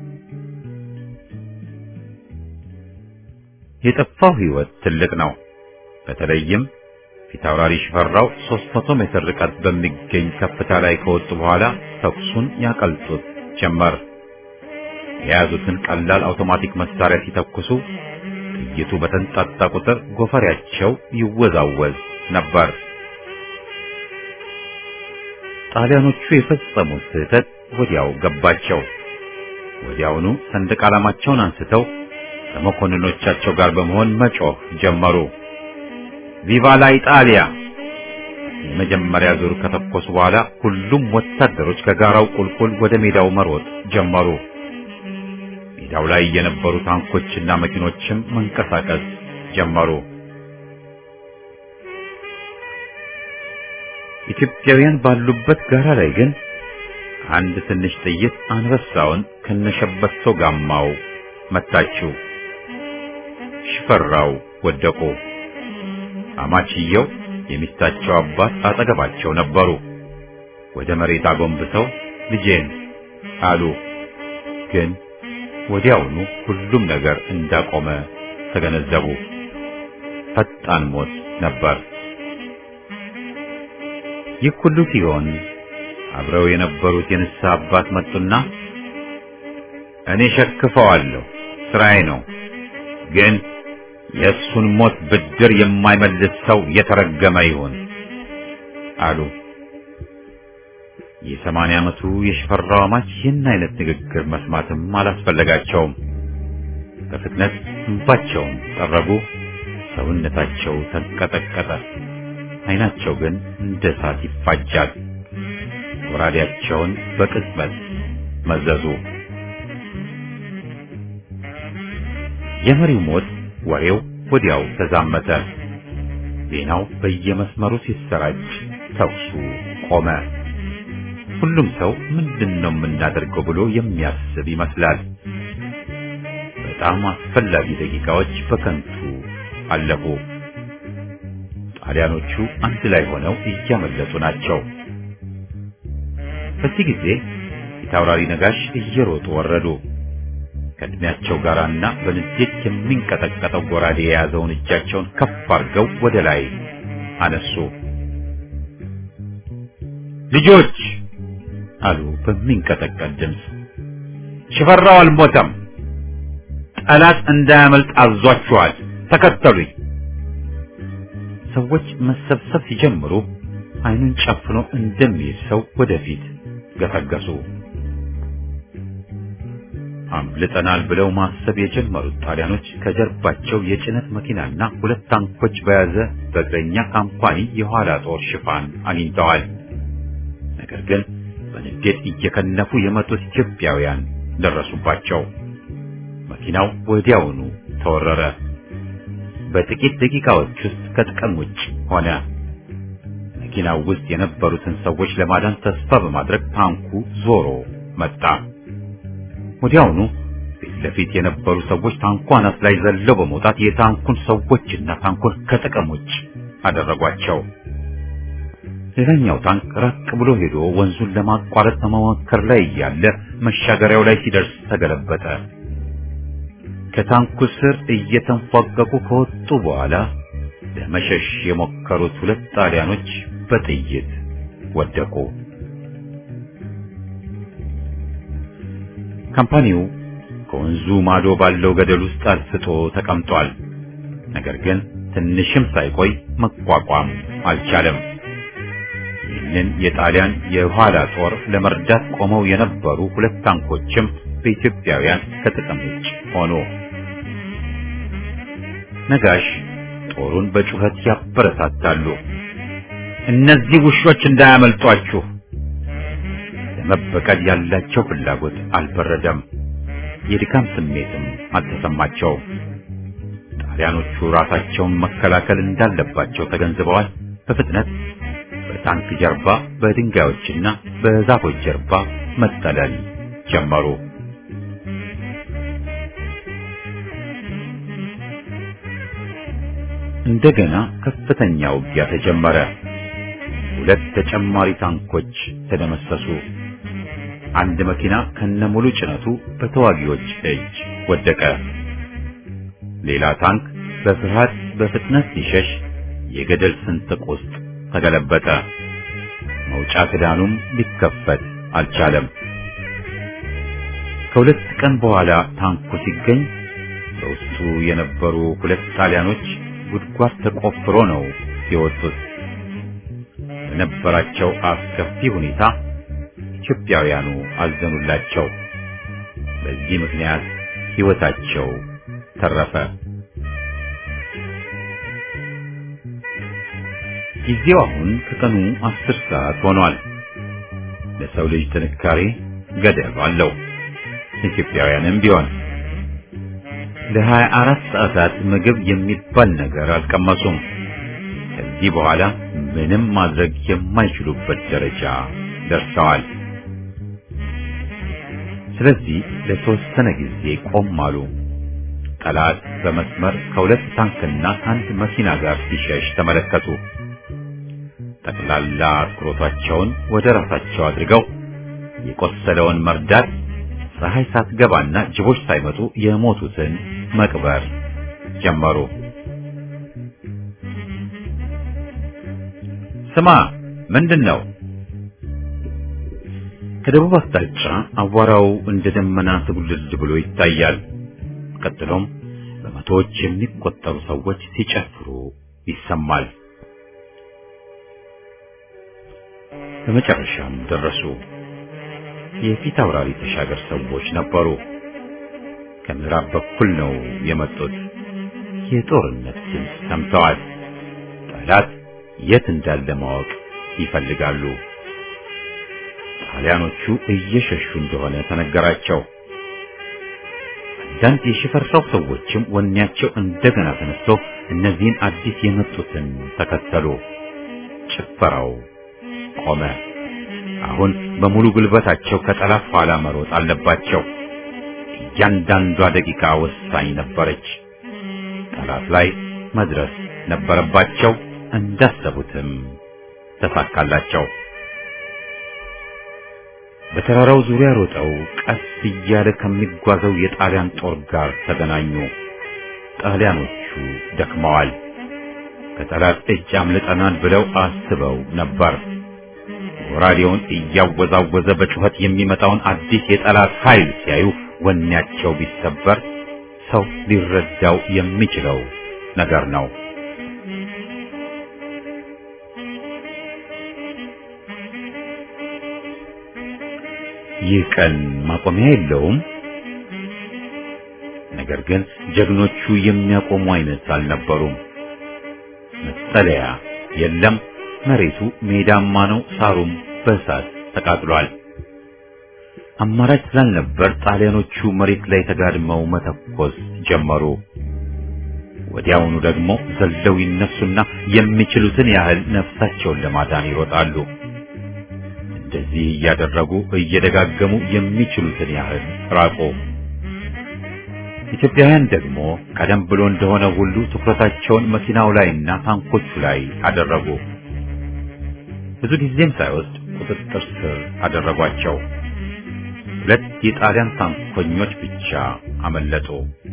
የጠፋው ሕይወት ትልቅ ነው። በተለይም ፊታውራሪ ሽፈራው 300 ሜትር ርቀት በሚገኝ ከፍታ ላይ ከወጡ በኋላ ተኩሱን ያቀልጡት ጀመር። የያዙትን ቀላል አውቶማቲክ መሳሪያ ሲተኩሱ ጥይቱ በተንጣጣ ቁጥር ጎፈሬያቸው ይወዛወዝ ነበር። ጣሊያኖቹ የፈጸሙት ስህተት ወዲያው ገባቸው። ወዲያውኑ ሰንደቅ ዓላማቸውን አንስተው ከመኮንኖቻቸው ጋር በመሆን መጮህ ጀመሩ። ቪቫ ላ ኢጣሊያ! የመጀመሪያ ዙር ከተኮሱ በኋላ ሁሉም ወታደሮች ከጋራው ቁልቁል ወደ ሜዳው መሮጥ ጀመሩ። ሜዳው ላይ የነበሩ ታንኮችና መኪኖችም መንቀሳቀስ ጀመሩ። ኢትዮጵያውያን ባሉበት ጋራ ላይ ግን አንድ ትንሽ ጥይት አንበሳውን ከነሸበቶ ጋማው መታችው። ሽፈራው ወደቁ። አማችየው የሚስታቸው አባት አጠገባቸው ነበሩ። ወደ መሬት አጎንብሰው ልጄን አሉ። ግን ወዲያውኑ ሁሉም ነገር እንዳቆመ ተገነዘቡ። ፈጣን ሞት ነበር። ይህ ሁሉ ሲሆን አብረው የነበሩት የንስሐ አባት መጡና እኔ ሸክፈዋለሁ፣ ስራዬ ነው፣ ግን የእሱን ሞት ብድር የማይመልስ ሰው የተረገመ ይሁን አሉ። የ80 ዓመቱ የሽፈራው አማች ይህን አይነት ንግግር መስማትም አላስፈለጋቸውም። በፍጥነት እንባቸውን ጠረጉ። ሰውነታቸው ተንቀጠቀጠ። ዓይናቸው ግን እንደ እሳት ይፋጃል። ጎራዴያቸውን በቅጽበት መዘዙ። የመሪው ሞት ወሬው ወዲያው ተዛመተ። ዜናው በየመስመሩ ሲሰራጭ ተኩሱ ቆመ። ሁሉም ሰው ምንድነው የምናደርገው ብሎ የሚያስብ ይመስላል። በጣም አስፈላጊ ደቂቃዎች በከንቱ አለፉ። ጣሊያኖቹ አንድ ላይ ሆነው እያመለጡ ናቸው። በዚህ ጊዜ ፊታውራሪ ነጋሽ እየሮጡ ወረዱ። ከእድሜያቸው ጋራና በንዴት የሚንቀጠቀጠው ጎራዴ የያዘውን እጃቸውን ከፍ አድርገው ወደ ላይ አነሱ። ልጆች አሉ በሚንቀጠቀጥ ድምፅ፣ ሽፈራው አልሞተም፣ ጠላት እንዳያመልጥ አዟችኋል። ተከተሉኝ። ሰዎች መሰብሰብ ሲጀምሩ አይኑን ጨፍኖ እንደሚሄድ ሰው ወደፊት ገሰገሱ። አምልጠናል ብለው ማሰብ የጀመሩት ጣሊያኖች ከጀርባቸው የጭነት መኪናና 2 ታንኮች በያዘ በእግረኛ ካምፓኒ የኋላ ጦር ሽፋን አግኝተዋል። ነገር ግን በንዴት እየከነፉ የመጡት ኢትዮጵያውያን ደረሱባቸው። መኪናው ወዲያውኑ ተወረረ። በጥቂት ደቂቃዎች ውስጥ ከጥቅም ውጭ ሆነ። መኪናው ውስጥ የነበሩትን ሰዎች ለማዳን ተስፋ በማድረግ ታንኩ ዞሮ መጣ። ወዲያውኑ ፊት ለፊት የነበሩ ሰዎች ታንኩ አናት ላይ ዘለው በመውጣት የታንኩን ሰዎችና ታንኩን ከጥቅም ውጭ አደረጓቸው። ሌላኛው ታንክ ራቅ ብሎ ሄዶ ወንዙን ለማቋረጥ በመሞከር ላይ እያለ መሻገሪያው ላይ ሲደርስ ተገለበጠ። ከታንኩ ስር እየተንፏቀቁ ከወጡ በኋላ ለመሸሽ የሞከሩት 2 ጣሊያኖች በጥይት ወደቁ። ካምፓኒው ከወንዙ ማዶ ባለው ገደል ውስጥ አልፍቶ ተቀምጧል። ነገር ግን ትንሽም ሳይቆይ መቋቋም አልቻለም። ይህንን የጣሊያን የኋላ ጦር ለመርዳት ቆመው የነበሩ 2 ታንኮችም በኢትዮጵያውያን ከጥቅም ውጭ ሆኑ። ነጋሽ ጦሩን በጩኸት ያበረታታሉ። እነዚህ ውሾች እንዳያመልጧችሁ። ለመበቀል ያላቸው ፍላጎት አልበረደም። የድካም ስሜትም አልተሰማቸውም። ጣሊያኖቹ ራሳቸውን መከላከል እንዳለባቸው ተገንዝበዋል። በፍጥነት በታንክ ጀርባ በድንጋዮችና በዛፎች ጀርባ መጠለል ጀመሩ። እንደገና ከፍተኛ ውጊያ ተጀመረ። 2 ተጨማሪ ታንኮች ተደመሰሱ። አንድ መኪና ከነሙሉ ጭነቱ በተዋጊዎች እጅ ወደቀ። ሌላ ታንክ በፍርሃት በፍጥነት ሲሸሽ የገደል ስንጥቅ ውስጥ ተገለበጠ። መውጫ ክዳኑም ሊከፈት አልቻለም። ከ2 ቀን በኋላ ታንኩ ሲገኝ በውስጡ የነበሩ 2 ጣሊያኖች ጉድጓድ ተቆፍሮ ነው የወጡት። በነበራቸው አስከፊ ሁኔታ ኢትዮጵያውያኑ አዘኑላቸው። በዚህ ምክንያት ሕይወታቸው ተረፈ። ጊዜው አሁን ከቀኑ 10 ሰዓት ሆኗል። ለሰው ልጅ ጥንካሬ ገደብ አለው። ኢትዮጵያውያንም ቢሆን ለ24 ሰዓታት ምግብ የሚባል ነገር አልቀመሱም። ከዚህ በኋላ ምንም ማድረግ የማይችሉበት ደረጃ ደርሰዋል። ስለዚህ ለተወሰነ ጊዜ ቆም አሉ። ጠላት በመስመር ከ2 ታንክና ከአንድ መኪና ጋር ሲሸሽ ተመለከቱ። ጠቅላላ አትኩሮታቸውን ወደ ራሳቸው አድርገው የቆሰለውን መርዳት፣ ፀሐይ ሳትገባና ጅቦች ሳይመጡ የሞቱትን መቅበር ጀመሩ። ስማ፣ ምንድነው? ከደቡብ አቅጣጫ አቧራው እንደ ደመና ትጉልል ብሎ ይታያል። ቀጥሎም በመቶዎች የሚቆጠሩ ሰዎች ሲጨፍሩ ይሰማል። በመጨረሻም ደረሱ። የፊት አውራሪ ተሻገር ሰዎች ነበሩ። ከምዕራብ በኩል ነው የመጡት። የጦርነት ድምፅ ሰምተዋል። ጠላት የት እንዳለ ማወቅ ይፈልጋሉ። ጣሊያኖቹ እየሸሹ እንደሆነ ተነገራቸው። አንዳንድ የሽፈራው ሰዎችም ወኔያቸው እንደገና ተነስቶ እነዚህን አዲስ የመጡትን ተከተሉ። ጭፈራው ቆመ። አሁን በሙሉ ጉልበታቸው ከጠላት ኋላ መሮጥ አለባቸው። እያንዳንዷ ደቂቃ ወሳኝ ነበረች። ጠላት ላይ መድረስ ነበረባቸው። እንዳሰቡትም ተሳካላቸው። በተራራው ዙሪያ ሮጠው ቀስ እያለ ከሚጓዘው የጣሊያን ጦር ጋር ተገናኙ። ጣሊያኖቹ ደክመዋል። ከጠላት እጅ አምልጠናል ብለው አስበው ነበር። ወራዴውን እያወዛወዘ በጩኸት የሚመጣውን አዲስ የጠላት ኃይል ሲያዩ ወኔያቸው ቢሰበር ሰው ሊረዳው የሚችለው ነገር ነው። ይህ ቀን ማቆሚያ የለውም። ነገር ግን ጀግኖቹ የሚያቆሙ አይነት አልነበሩም። መጠለያ የለም። መሬቱ ሜዳማ ነው። ሳሩም በእሳት ተቃጥሏል። አማራጭ ስላልነበር ጣሊያኖቹ መሬት ላይ ተጋድመው መተኮስ ጀመሩ። ወዲያውኑ ደግሞ ዘለው ይነሱና የሚችሉትን ያህል ነፍሳቸውን ለማዳን ይሮጣሉ። እንደዚህ እያደረጉ እየደጋገሙ የሚችሉትን ያህል ራቁ። ኢትዮጵያውያን ደግሞ ቀደም ብሎ እንደሆነ ሁሉ ትኩረታቸውን መኪናው ላይና ታንኮቹ ላይ አደረጉ። ብዙ ጊዜም ሳይወስድ ቁጥጥር ስር አደረጓቸው። 2 የጣሊያን ታንኮኞች ብቻ አመለጡ።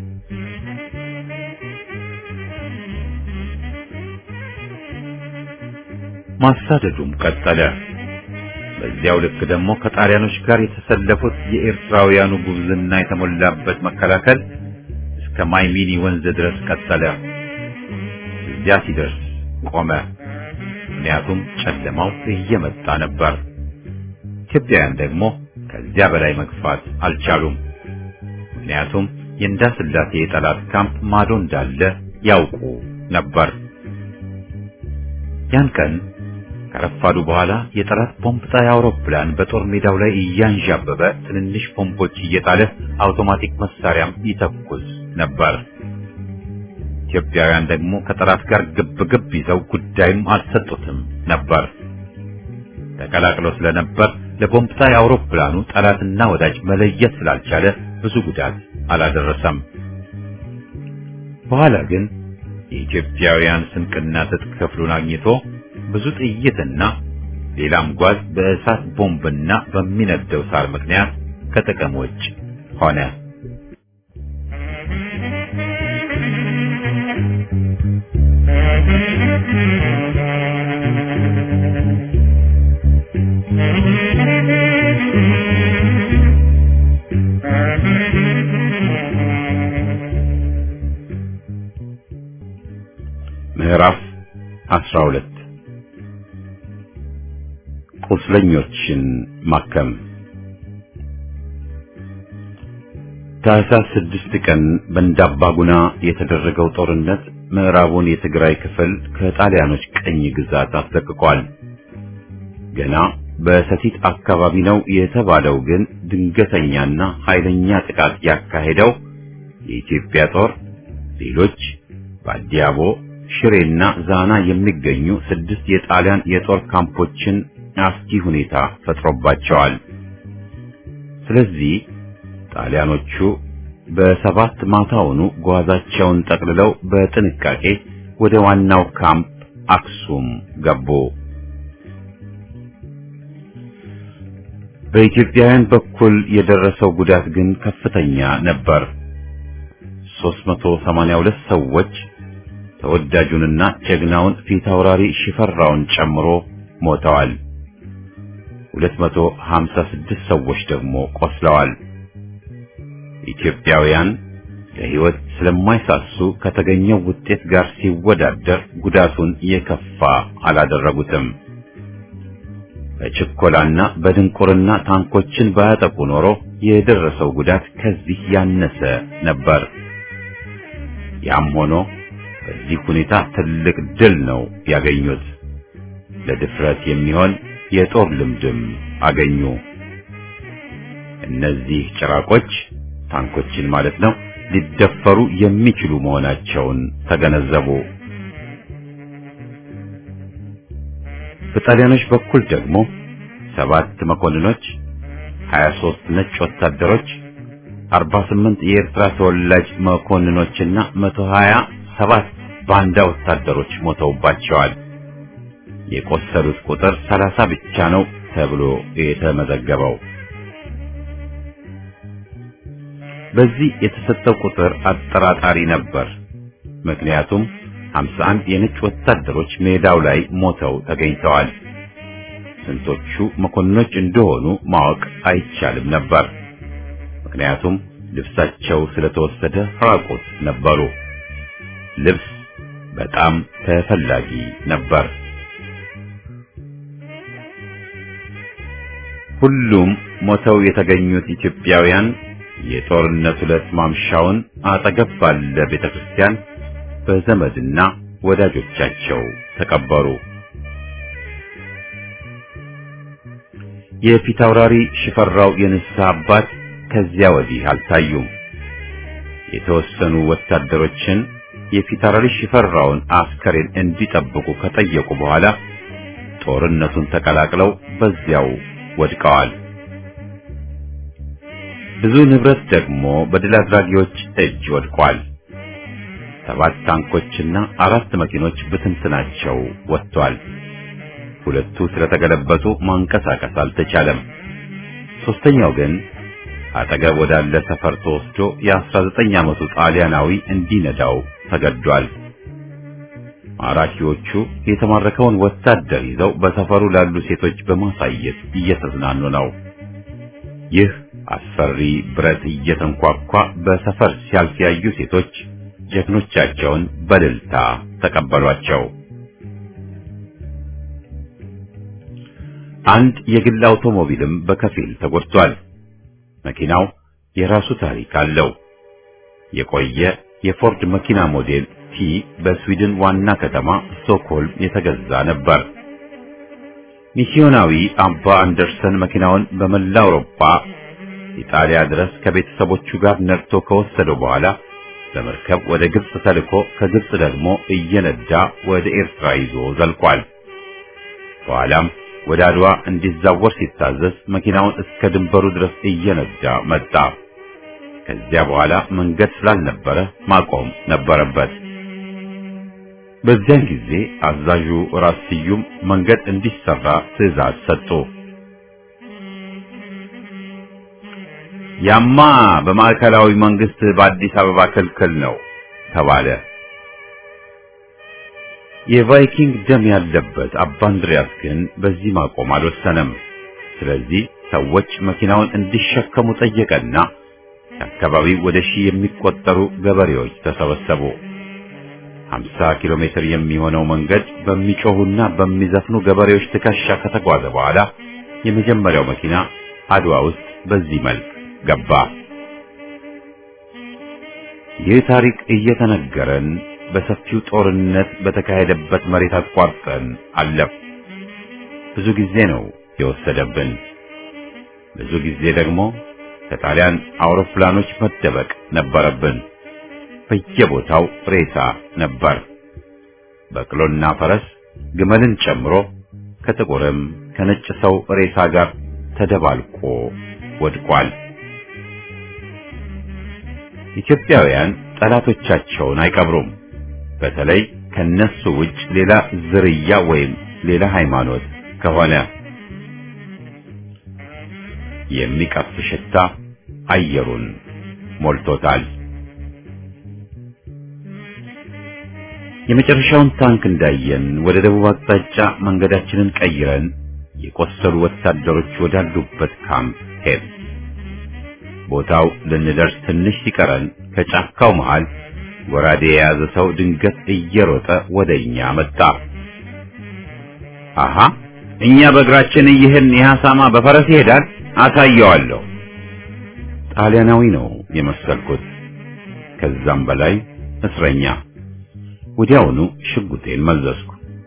ማሳደዱም ቀጠለ። በዚያው ልክ ደግሞ ከጣሊያኖች ጋር የተሰለፉት የኤርትራውያኑ ጉብዝና የተሞላበት መከላከል እስከ ማይሚኒ ወንዝ ድረስ ቀጠለ። እዚያ ሲደርስ ቆመ። ምክንያቱም ጨለማው እየመጣ ነበር። ኢትዮጵያውያን ደግሞ ከዚያ በላይ መግፋት አልቻሉም። ምክንያቱም የእንዳስላሴ የጠላት ካምፕ ማዶ እንዳለ ያውቁ ነበር። ያን ቀን ከረፋዱ በኋላ የጠላት ቦምብ ጣይ አውሮፕላን በጦር ሜዳው ላይ እያንዣበበ ትንንሽ ቦምቦች እየጣለ አውቶማቲክ መሳሪያም ይተኩስ ነበር። ኢትዮጵያውያን ደግሞ ከጠላት ጋር ግብ ይዘው ጉዳይም አልሰጡትም ነበር። ተቀላቅሎ ስለነበር ለቦምብ ጣይ አውሮፕላኑ ጠላትና ወዳጅ መለየት ስላልቻለ ብዙ ጉዳት አላደረሰም። በኋላ ግን የኢትዮጵያውያን ስንቅና ትጥቅ ክፍሉን አግኝቶ ብዙ ጥይትና ሌላም ጓዝ በእሳት ቦምብና በሚነደው ሳር ምክንያት ከጥቅም ውጭ ሆነ። ምዕራፍ 12 ቁስለኞችን ማከም። ታኅሳስ 6 ቀን በእንዳባጉና የተደረገው ጦርነት ምዕራቡን የትግራይ ክፍል ከጣሊያኖች ቅኝ ግዛት አስለቅቋል። ገና በሰቲት አካባቢ ነው የተባለው ግን ድንገተኛና ኃይለኛ ጥቃት ያካሄደው የኢትዮጵያ ጦር ሌሎች በአዲያቦ ሽሬና ዛና የሚገኙ 6 የጣሊያን የጦር ካምፖችን አስጊ ሁኔታ ፈጥሮባቸዋል። ስለዚህ ጣሊያኖቹ በ7 ማታውኑ ጓዛቸውን ጠቅልለው በጥንቃቄ ወደ ዋናው ካምፕ አክሱም ገቡ። በኢትዮጵያውያን በኩል የደረሰው ጉዳት ግን ከፍተኛ ነበር። 382 ሰዎች ተወዳጁንና ጀግናውን ፊታውራሪ ሽፈራውን ጨምሮ ሞተዋል። 256 ሰዎች ደግሞ ቆስለዋል። ኢትዮጵያውያን ለሕይወት ስለማይሳሱ ከተገኘው ውጤት ጋር ሲወዳደር ጉዳቱን የከፋ አላደረጉትም። በችኮላና በድንቁርና ታንኮችን ባያጠቁ ኖሮ የደረሰው ጉዳት ከዚህ ያነሰ ነበር። ያም ሆኖ በዚህ ሁኔታ ትልቅ ድል ነው ያገኙት። ለድፍረት የሚሆን የጦር ልምድም አገኙ። እነዚህ ጭራቆች ታንኮችን ማለት ነው ሊደፈሩ የሚችሉ መሆናቸውን ተገነዘቡ። በጣሊያኖች በኩል ደግሞ 7 መኮንኖች፣ 23 ነጭ ወታደሮች፣ 48 የኤርትራ ተወላጅ መኮንኖችና 127 ባንዳ ወታደሮች ሞተውባቸዋል። የቆሰሉት ቁጥር 30 ብቻ ነው ተብሎ የተመዘገበው። በዚህ የተሰጠው ቁጥር አጠራጣሪ ነበር። ምክንያቱም 51 የነጭ ወታደሮች ሜዳው ላይ ሞተው ተገኝተዋል። ስንቶቹ መኮንኖች እንደሆኑ ማወቅ አይቻልም ነበር። ምክንያቱም ልብሳቸው ስለተወሰደ ራቁት ነበሩ። ልብስ በጣም ተፈላጊ ነበር። ሁሉም ሞተው የተገኙት ኢትዮጵያውያን የጦርነቱ ዕለት ማምሻውን አጠገብ ባለ ቤተክርስቲያን በዘመድና ወዳጆቻቸው ተቀበሩ። የፊታውራሪ ሽፈራው የንስሐ አባት ከዚያ ወዲህ አልታዩም። የተወሰኑ ወታደሮችን የፊታውራሪ ሽፈራውን አስከሬን እንዲጠብቁ ከጠየቁ በኋላ ጦርነቱን ተቀላቅለው በዚያው ወድቀዋል። ብዙ ንብረት ደግሞ በድል አድራጊዎች እጅ ወድቋል። 7 ታንኮችና 4 መኪኖች በትንትናቸው ወጥቷል። 2ቱ ስለተገለበጡ ማንቀሳቀስ አልተቻለም። 3ኛው ግን አጠገብ ወዳለ ሰፈር ተወስዶ የ19 ዓመቱ ጣሊያናዊ እንዲነዳው ተገዷል። ማራኪዎቹ የተማረከውን ወታደር ይዘው በሰፈሩ ላሉ ሴቶች በማሳየት እየተዝናኑ ነው። ይህ አስፈሪ ብረት እየተንኳኳ በሰፈር ሲያልፍ ያዩ ሴቶች ጀግኖቻቸውን በእልልታ ተቀበሏቸው። አንድ የግል አውቶሞቢልም በከፊል ተጎድቷል። መኪናው የራሱ ታሪክ አለው። የቆየ የፎርድ መኪና ሞዴል ቲ በስዊድን ዋና ከተማ ስቶክሆልም የተገዛ ነበር። ሚስዮናዊ አባ አንደርሰን መኪናውን በመላ አውሮፓ ኢጣሊያ ድረስ ከቤተሰቦቹ ጋር ነድቶ ከወሰደው በኋላ በመርከብ ወደ ግብጽ ተልኮ ከግብጽ ደግሞ እየነዳ ወደ ኤርትራ ይዞ ዘልቋል። በኋላም ወደ አድዋ እንዲዛወር ሲታዘዝ መኪናውን እስከ ድንበሩ ድረስ እየነዳ መጣ። ከዚያ በኋላ መንገድ ስላልነበረ ማቆም ነበረበት። በዚያን ጊዜ አዛዡ ራስ ስዩም መንገድ እንዲሰራ ትዕዛዝ ሰጡ። ያማ በማዕከላዊ መንግስት በአዲስ አበባ ክልክል ነው ተባለ። የቫይኪንግ ደም ያለበት አባ አንድሪያስ ግን በዚህ ማቆም አልወሰነም። ስለዚህ ሰዎች መኪናውን እንዲሸከሙ ጠየቀና ከአካባቢው ወደ 1000 የሚቆጠሩ ገበሬዎች ተሰበሰቡ። 50 ኪሎ ሜትር የሚሆነው መንገድ በሚጮሁና በሚዘፍኑ ገበሬዎች ትከሻ ከተጓዘ በኋላ የመጀመሪያው መኪና አድዋ ውስጥ በዚህ መልክ ገባ። ይህ ታሪክ እየተነገረን በሰፊው ጦርነት በተካሄደበት መሬት አቋርጠን አለፍ። ብዙ ጊዜ ነው የወሰደብን። ብዙ ጊዜ ደግሞ ከጣሊያን አውሮፕላኖች መደበቅ ነበረብን። በየቦታው ሬሳ ነበር። በቅሎና ፈረስ ግመልን ጨምሮ ከጥቁርም ከነጭ ሰው ሬሳ ጋር ተደባልቆ ወድቋል። ኢትዮጵያውያን ጠላቶቻቸውን አይቀብሩም። በተለይ ከነሱ ውጭ ሌላ ዝርያ ወይም ሌላ ሃይማኖት ከሆነ የሚቀፍ ሽታ አየሩን ሞልቶታል። የመጨረሻውን ታንክ እንዳየን ወደ ደቡብ አቅጣጫ መንገዳችንን ቀይረን የቆሰሉ ወታደሮች ወዳሉበት ካምፕ ሄድ። ቦታው ልንደርስ ትንሽ ሲቀረን ከጫካው መሃል ጎራዴ የያዘ ሰው ድንገት እየሮጠ ወደኛ መጣ። አሃ እኛ በእግራችን ይህን ያሳማ በፈረስ ይሄዳል፣ አሳየዋለሁ። ጣሊያናዊ ነው የመሰልኩት፣ ከዛም በላይ እስረኛ። ወዲያውኑ ሽጉጤን መዘዝኩ።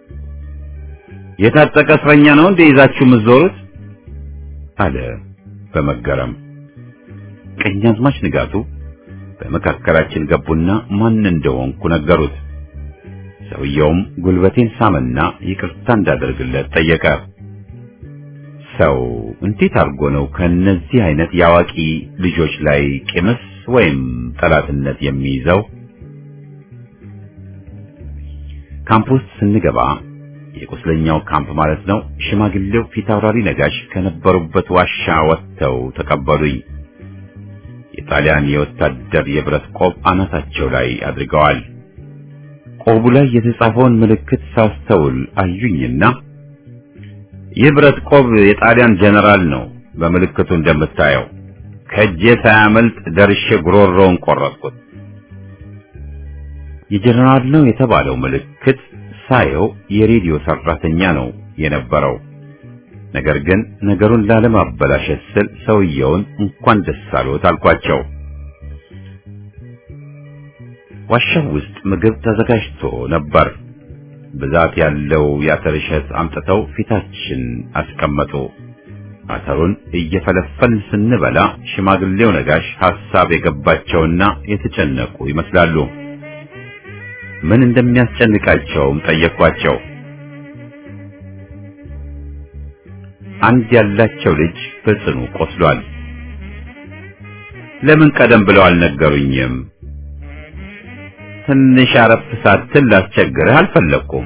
የታጠቀ እስረኛ ነው እንደ ይዛችሁ የምትዞሩት አለ በመገረም። ቀኛዝማች ንጋቱ በመካከላችን ገቡና ማን እንደሆንኩ ነገሩት። ሰውየውም ጉልበቴን ሳመና ይቅርታ እንዳደርግለት ጠየቀ። ሰው እንዴት አድርጎ ነው ከነዚህ አይነት ያዋቂ ልጆች ላይ ቂምስ ወይም ጠላትነት የሚይዘው? ካምፕ ውስጥ ስንገባ የቁስለኛው ካምፕ ማለት ነው። ሽማግሌው ፊታውራሪ ነጋሽ ከነበሩበት ዋሻ ወጥተው ተቀበሉኝ። የጣሊያን የወታደር የብረት ቆብ አናታቸው ላይ አድርገዋል። ቆቡ ላይ የተጻፈውን ምልክት ሳስተውል አዩኝና ይህ ብረት ቆብ የጣሊያን ጀነራል ነው በምልክቱ እንደምታየው ከእጄ ሳያመልጥ ደርሼ ጉሮሮውን ቆረጥኩት። የጀነራል ነው የተባለው ምልክት ሳየው የሬዲዮ ሰራተኛ ነው የነበረው። ነገር ግን ነገሩን ላለማበላሸት ስል ሰውየውን እንኳን ደስ አለዎት አልኳቸው። ዋሻው ውስጥ ምግብ ተዘጋጅቶ ነበር። ብዛት ያለው የአተር እሸት አምጥተው ፊታችን አስቀመጡ። አተሩን እየፈለፈልን ስንበላ ሽማግሌው ነጋሽ ሐሳብ የገባቸውና የተጨነቁ ይመስላሉ። ምን እንደሚያስጨንቃቸውም ጠየቅኳቸው። አንድ ያላቸው ልጅ በጽኑ ቆስሏል። ለምን ቀደም ብለው አልነገሩኝም? ትንሽ አረፍ ሳትል ላስቸግርህ አልፈለኩም።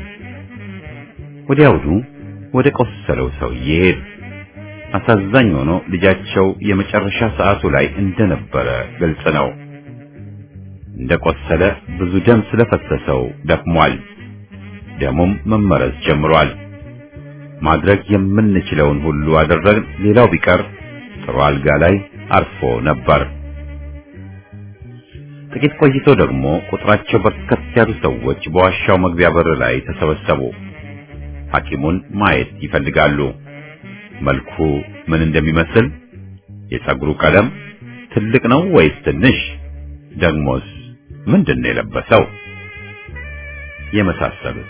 ወዲያውኑ ወደ ቆሰለው ሰውዬ ሄድ። አሳዛኝ ሆኖ ልጃቸው የመጨረሻ ሰዓቱ ላይ እንደነበረ ግልጽ ነው። እንደቆሰለ ብዙ ደም ስለፈሰሰው ደክሟል። ደሙም መመረዝ ጀምሯል። ማድረግ የምንችለውን ሁሉ አደረግን። ሌላው ቢቀር ጥሩ አልጋ ላይ አርፎ ነበር። ጥቂት ቆይቶ ደግሞ ቁጥራቸው በርከት ያሉ ሰዎች በዋሻው መግቢያ በር ላይ ተሰበሰቡ። ሐኪሙን ማየት ይፈልጋሉ። መልኩ ምን እንደሚመስል፣ የፀጉሩ ቀለም ትልቅ ነው ወይስ ትንሽ፣ ደግሞስ ምንድነው የለበሰው፣ የመሳሰሉት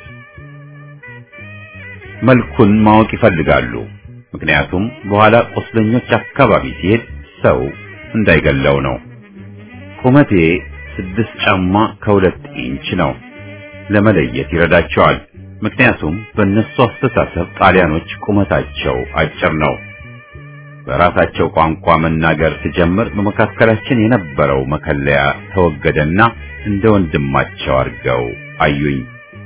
መልኩን ማወቅ ይፈልጋሉ። ምክንያቱም በኋላ ቁስለኞች አካባቢ ሲሄድ ሰው እንዳይገለው ነው። ቁመቴ 6 ጫማ ከ2 ኢንች ነው። ለመለየት ይረዳቸዋል። ምክንያቱም በእነሱ አስተሳሰብ ጣሊያኖች ቁመታቸው አጭር ነው። በራሳቸው ቋንቋ መናገር ሲጀምር በመካከላችን የነበረው መከለያ ተወገደና እንደ ወንድማቸው አድርገው አዩኝ።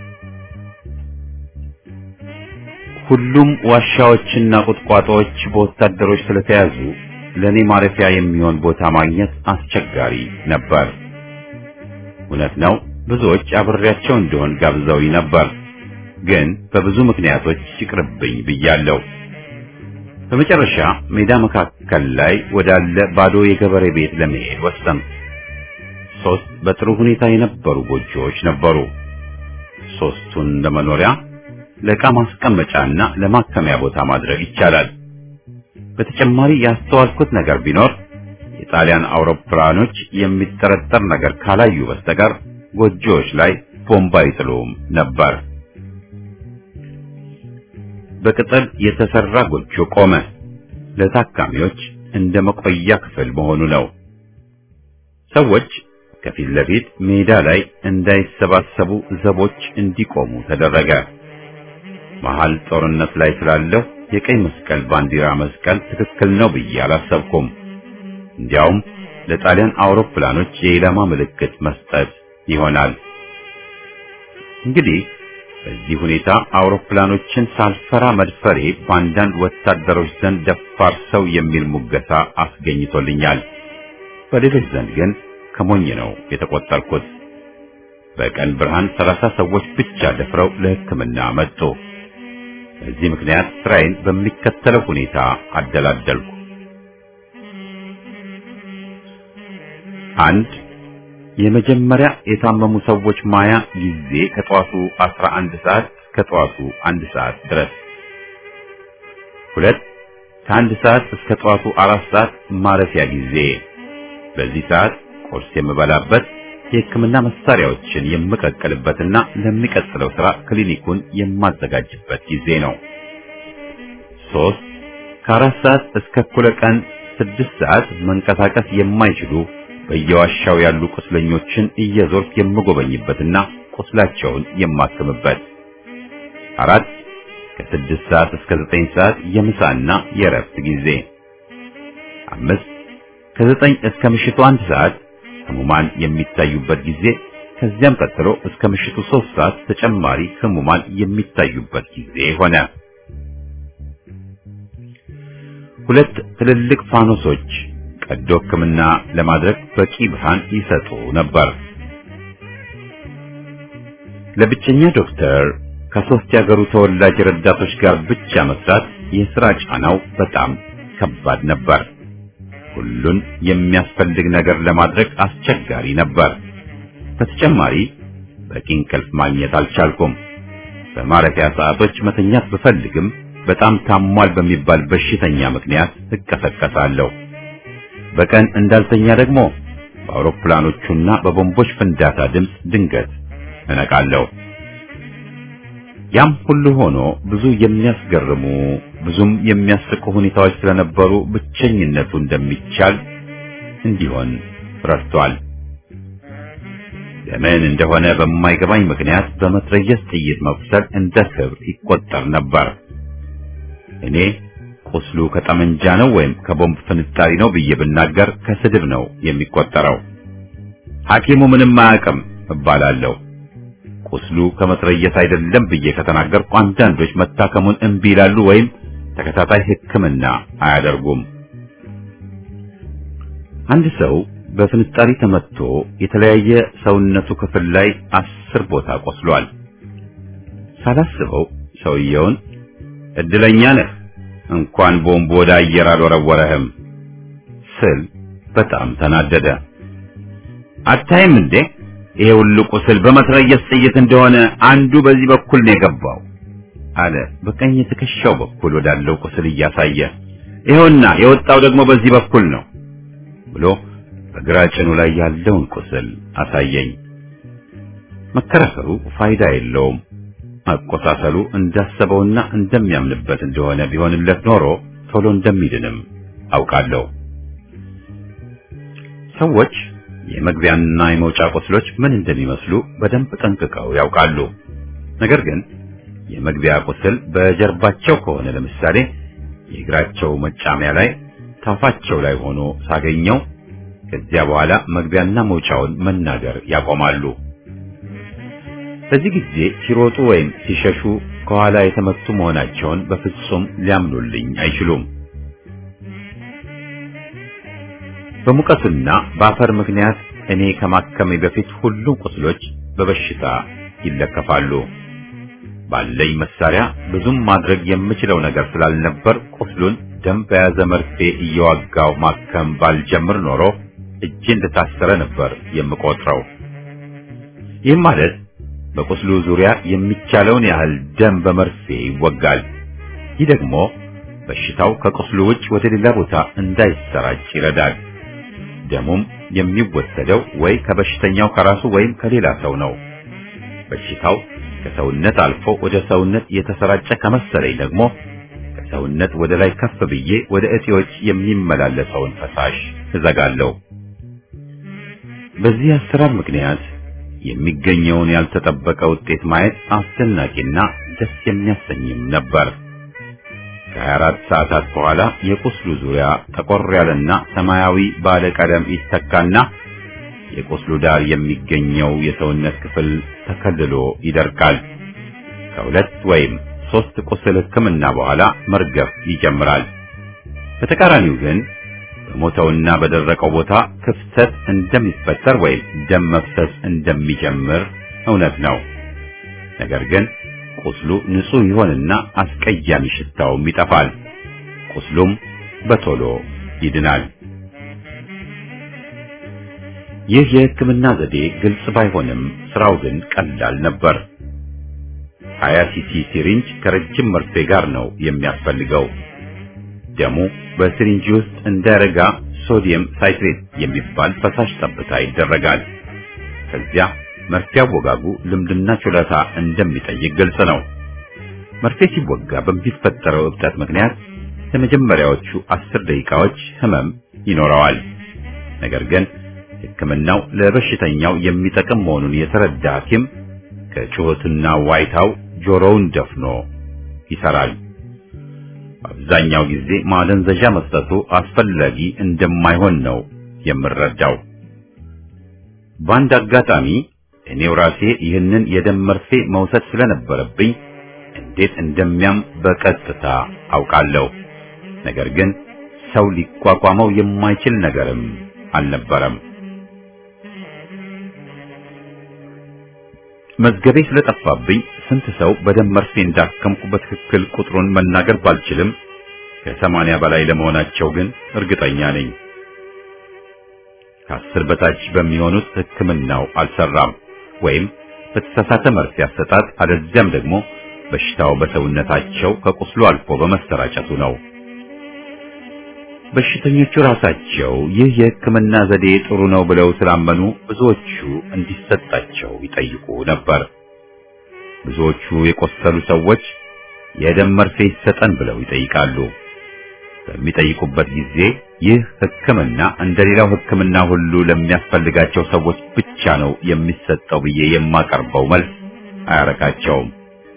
ሁሉም ዋሻዎችና ቁጥቋጦዎች በወታደሮች ስለተያዙ ለኔ ማረፊያ የሚሆን ቦታ ማግኘት አስቸጋሪ ነበር። እውነት ነው፣ ብዙዎች አብሬያቸው እንደሆን ጋብዘውኝ ነበር። ግን በብዙ ምክንያቶች ይቅርብኝ ብያለሁ። በመጨረሻ ሜዳ መካከል ላይ ወዳለ ባዶ የገበሬ ቤት ለመሄድ ወሰንኩ። 3 በጥሩ ሁኔታ የነበሩ ጎጆዎች ነበሩ። 3ቱን ለመኖሪያ፣ ለዕቃ ማስቀመጫና ለማከሚያ ቦታ ማድረግ ይቻላል። በተጨማሪ ያስተዋልኩት ነገር ቢኖር የጣሊያን አውሮፕላኖች የሚጠረጠር ነገር ካላዩ በስተቀር ጎጆዎች ላይ ቦምብ አይጥሉም ነበር። በቅጠል የተሰራ ጎጆ ቆመ። ለታካሚዎች እንደ መቆያ ክፍል መሆኑ ነው። ሰዎች ከፊት ለፊት ሜዳ ላይ እንዳይሰባሰቡ ዘቦች እንዲቆሙ ተደረገ። መሃል ጦርነት ላይ ስላለው የቀይ መስቀል ባንዲራ መስቀል ትክክል ነው ብዬ አላሰብኩም። እንዲያውም ለጣሊያን አውሮፕላኖች የኢላማ ምልክት መስጠት ይሆናል። እንግዲህ በዚህ ሁኔታ አውሮፕላኖችን ሳልፈራ መድፈሬ በአንዳንድ ወታደሮች ዘንድ ደፋር ሰው የሚል ሙገሳ አስገኝቶልኛል። በሌሎች ዘንድ ግን ከሞኝ ነው የተቆጠርኩት። በቀን ብርሃን 30 ሰዎች ብቻ ደፍረው ለሕክምና መጡ። በዚህ ምክንያት ስራዬን በሚከተለው ሁኔታ አደላደልኩ። 1. የመጀመሪያ የታመሙ ሰዎች ማያ ጊዜ ከጠዋቱ 11 ሰዓት እስከ ጠዋቱ 1 ሰዓት ድረስ። 2. ከ1 ሰዓት እስከ ጠዋቱ 4 ሰዓት ማረፊያ ጊዜ። በዚህ ሰዓት ቁርስ የምበላበት፣ የሕክምና መሳሪያዎችን የምቀቅልበትና ለሚቀጥለው ስራ ክሊኒኩን የማዘጋጅበት ጊዜ ነው። 3. ከ4 ሰዓት እስከ እኩለ ቀን 6 ሰዓት መንቀሳቀስ የማይችሉ በየዋሻው ያሉ ቁስለኞችን እየዞርኩ የምጎበኝበትና ቁስላቸውን የማክምበት። 4. ከ6 ሰዓት እስከ 9 ሰዓት የምሳና የእረፍት ጊዜ። 5. ከ9 እስከ ምሽቱ 1 ሰዓት ህሙማን የሚታዩበት ጊዜ። ከዚያም ቀጥሎ እስከ ምሽቱ 3 ሰዓት ተጨማሪ ህሙማን የሚታዩበት ጊዜ ሆነ። 2 ትልልቅ ፋኖሶች ቀዶ ሕክምና ለማድረግ በቂ ብርሃን ይሰጡ ነበር። ለብቸኛ ዶክተር ከ3 የአገሩ ተወላጅ ረዳቶች ጋር ብቻ መስራት የሥራ ጫናው በጣም ከባድ ነበር። ሁሉን የሚያስፈልግ ነገር ለማድረግ አስቸጋሪ ነበር። በተጨማሪ በቂ እንቅልፍ ማግኘት አልቻልኩም። በማረፊያ ሰዓቶች መተኛት ብፈልግም በጣም ታሟል በሚባል በሽተኛ ምክንያት እቀሰቀሳለሁ። በቀን እንዳልተኛ ደግሞ በአውሮፕላኖቹና በቦምቦች ፍንዳታ ድምፅ ድንገት እነቃለሁ። ያም ሁሉ ሆኖ ብዙ የሚያስገርሙ ብዙም የሚያስቁ ሁኔታዎች ስለነበሩ ብቸኝነቱ እንደሚቻል እንዲሆን ረድቷል። ለምን እንደሆነ በማይገባኝ ምክንያት በመትረየስ ጥይት መቁሰል እንደ ክብር ይቆጠር ነበር። እኔ ቁስሉ ከጠመንጃ ነው ወይም ከቦምብ ፍንጣሪ ነው ብዬ ብናገር ከስድብ ነው የሚቆጠረው። ሐኪሙ ምንም አያውቅም እባላለሁ። ቁስሉ ከመትረየስ አይደለም ብዬ ከተናገርኩ አንዳንዶች መታከሙን እምቢ ይላሉ ወይም ተከታታይ ሕክምና አያደርጉም። አንድ ሰው በፍንጣሪ ተመትቶ የተለያየ ሰውነቱ ክፍል ላይ 10 ቦታ ቆስሏል። ሳላስበው ሰውየውን እድለኛ ነህ እንኳን ቦምብ ወደ አየር አልወረወረህም ስል በጣም ተናደደ። አታይም እንዴ ይሄ ሁሉ ቁስል በመትረየስ ጥይት እንደሆነ አንዱ በዚህ በኩል ነው የገባው አለ በቀኝ ትከሻው በኩል ወዳለው ቁስል እያሳየ። ይኸውና የወጣው ደግሞ በዚህ በኩል ነው ብሎ በግራ ጭኑ ላይ ያለውን ቁስል አሳየኝ። መከራከሩ ፋይዳ የለውም። አቆሳሰሉ እንዳሰበውና እንደሚያምንበት እንደሆነ ቢሆንለት ኖሮ ቶሎ እንደሚድንም አውቃለሁ። ሰዎች የመግቢያና የመውጫ ቁስሎች ምን እንደሚመስሉ በደንብ ጠንቅቀው ያውቃሉ። ነገር ግን የመግቢያ ቁስል በጀርባቸው ከሆነ ለምሳሌ የእግራቸው መጫሚያ ላይ ታፋቸው ላይ ሆኖ ሳገኘው ከዚያ በኋላ መግቢያና መውጫውን መናገር ያቆማሉ። በዚህ ጊዜ ሲሮጡ ወይም ሲሸሹ ከኋላ የተመቱ መሆናቸውን በፍጹም ሊያምኑልኝ አይችሉም። በሙቀትና በአፈር ምክንያት እኔ ከማከሜ በፊት ሁሉም ቁስሎች በበሽታ ይለከፋሉ። ባለኝ መሳሪያ ብዙም ማድረግ የምችለው ነገር ስላልነበር ቁስሉን ደም በያዘ መርፌ እየዋጋው ማከም ባልጀምር ኖሮ እጄ እንደታሰረ ነበር የምቆጥረው። ይህም ማለት በቁስሉ ዙሪያ የሚቻለውን ያህል ደም በመርፌ ይወጋል። ይህ ደግሞ በሽታው ከቁስሉ ውጭ ወደ ሌላ ቦታ እንዳይሰራጭ ይረዳል። ደሙም የሚወሰደው ወይ ከበሽተኛው ከራሱ ወይም ከሌላ ሰው ነው። በሽታው ከሰውነት አልፎ ወደ ሰውነት የተሰራጨ ከመሰለኝ ደግሞ ከሰውነት ወደ ላይ ከፍ ብዬ ወደ እጢዎች የሚመላለሰውን ፈሳሽ እዘጋለሁ። በዚህ አሰራር ምክንያት የሚገኘውን ያልተጠበቀ ውጤት ማየት አስደናቂና ደስ የሚያሰኝም ነበር። ከ24 ሰዓታት በኋላ የቁስሉ ዙሪያ ጠቆር ያለና ሰማያዊ ባለ ቀለም ይተካና የቁስሉ ዳር የሚገኘው የሰውነት ክፍል ተከልሎ ይደርቃል። ከሁለት ወይም 3 ቁስል ሕክምና በኋላ መርገፍ ይጀምራል። በተቃራኒው ግን በሞተውና በደረቀው ቦታ ክፍተት እንደሚፈጠር ወይም ደም መፍሰስ እንደሚጀምር እውነት ነው። ነገር ግን ቁስሉ ንጹህ ይሆንና አስቀያሚ ሽታውም ይጠፋል። ቁስሉም በቶሎ ይድናል። ይህ የሕክምና ዘዴ ግልጽ ባይሆንም ስራው ግን ቀላል ነበር። 20 ሲሲ ሲሪንጅ ከረጅም መርፌ ጋር ነው የሚያስፈልገው። ደሙ በሲሪንጅ ውስጥ እንዳይረጋ ሶዲየም ሳይትሬት የሚባል ፈሳሽ ጠብታ ይደረጋል። ከዚያ መርፌ አወጋጉ ልምድና ችሎታ እንደሚጠይቅ ግልጽ ነው። መርፌ ሲወጋ በሚፈጠረው እብጠት ምክንያት ለመጀመሪያዎቹ 10 ደቂቃዎች ህመም ይኖረዋል። ነገር ግን ሕክምናው ለበሽተኛው የሚጠቅም መሆኑን የተረዳ ሐኪም ከጩኸትና ዋይታው ጆሮውን ደፍኖ ይሰራል። አብዛኛው ጊዜ ማደንዘዣ መስጠቱ አስፈላጊ እንደማይሆን ነው የምረዳው። በአንድ አጋጣሚ እኔው ራሴ ይህንን የደም መርፌ መውሰድ ስለነበረብኝ እንዴት እንደሚያም በቀጥታ አውቃለሁ። ነገር ግን ሰው ሊቋቋመው የማይችል ነገርም አልነበረም። መዝገቤ ስለጠፋብኝ ስንት ሰው በደም መርፌ እንዳከምኩ በትክክል ቁጥሩን መናገር ባልችልም ከ80 በላይ ለመሆናቸው ግን እርግጠኛ ነኝ። ከ10 በታች በሚሆኑት ሕክምናው አልሰራም ወይም በተሳሳተ መርፌ አሰጣጥ አለዚያም ደግሞ በሽታው በሰውነታቸው ከቁስሉ አልፎ በመሰራጨቱ ነው። በሽተኞቹ ራሳቸው ይህ የሕክምና ዘዴ ጥሩ ነው ብለው ስላመኑ ብዙዎቹ እንዲሰጣቸው ይጠይቁ ነበር። ብዙዎቹ የቆሰሉ ሰዎች የደም መርፌ ይሰጠን ብለው ይጠይቃሉ። በሚጠይቁበት ጊዜ ይህ ሕክምና እንደሌላው ሕክምና ሁሉ ለሚያስፈልጋቸው ሰዎች ብቻ ነው የሚሰጠው ብዬ የማቀርበው መልስ አያረካቸውም።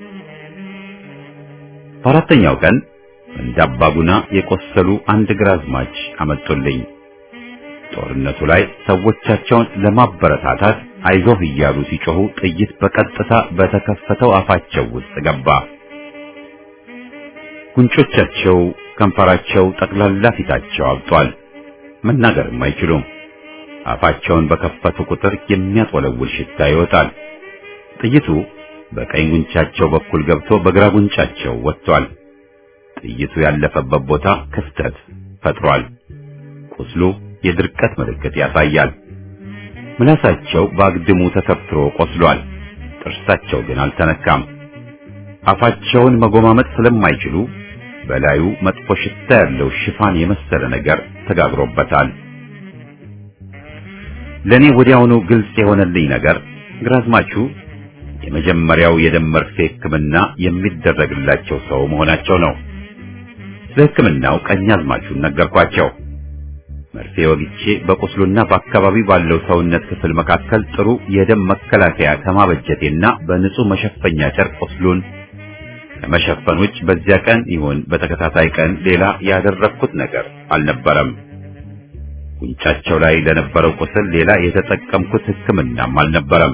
በአራተኛው ቀን እንደ አባጉና የቆሰሉ አንድ ግራዝማች አመጡልኝ። ጦርነቱ ላይ ሰዎቻቸውን ለማበረታታት አይዞህ እያሉ ሲጮሁ ጥይት በቀጥታ በተከፈተው አፋቸው ውስጥ ገባ። ጉንጮቻቸው፣ ከንፈራቸው፣ ጠቅላላ ፊታቸው አብጧል። መናገርም አይችሉም። አፋቸውን በከፈቱ ቁጥር የሚያጥወለውል ሽታ ይወጣል። ጥይቱ በቀኝ ጉንጫቸው በኩል ገብቶ በግራ ጉንጫቸው ወጥቷል። ጥይቱ ያለፈበት ቦታ ክፍተት ፈጥሯል። ቁስሉ የድርቀት ምልክት ያሳያል። ምላሳቸው በአግድሙ ተሰፍሮ ቆስሏል። ጥርሳቸው ግን አልተነካም። አፋቸውን መጎማመጥ ስለማይችሉ በላዩ መጥፎ ሽታ ያለው ሽፋን የመሰለ ነገር ተጋግሮበታል። ለኔ ወዲያውኑ ግልጽ የሆነልኝ ነገር ግራዝማቹ የመጀመሪያው የደም መርፌ ሕክምና የሚደረግላቸው ሰው መሆናቸው ነው። ለሕክምናው ቀኛዝማቹን ነገርኳቸው። መርፌ ወግቼ በቁስሉና በአካባቢው ባለው ሰውነት ክፍል መካከል ጥሩ የደም መከላከያ ከማበጀቴና በንጹህ መሸፈኛ ጨርቅ ቁስሉን ከመሸፈን ውጭ በዚያ ቀን ይሁን በተከታታይ ቀን ሌላ ያደረኩት ነገር አልነበረም። ጉንጫቸው ላይ ለነበረው ቁስል ሌላ የተጠቀምኩት ሕክምናም አልነበረም።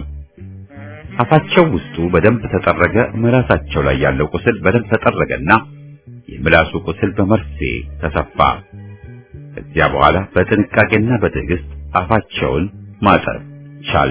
አፋቸው ውስጡ በደንብ ተጠረገ። ምላሳቸው ላይ ያለው ቁስል በደንብ ተጠረገና የምላሱ ቁስል በመርፌ ተሰፋ። ከዚያ በኋላ በጥንቃቄና በትዕግስት አፋቸውን ማጠብ ቻል።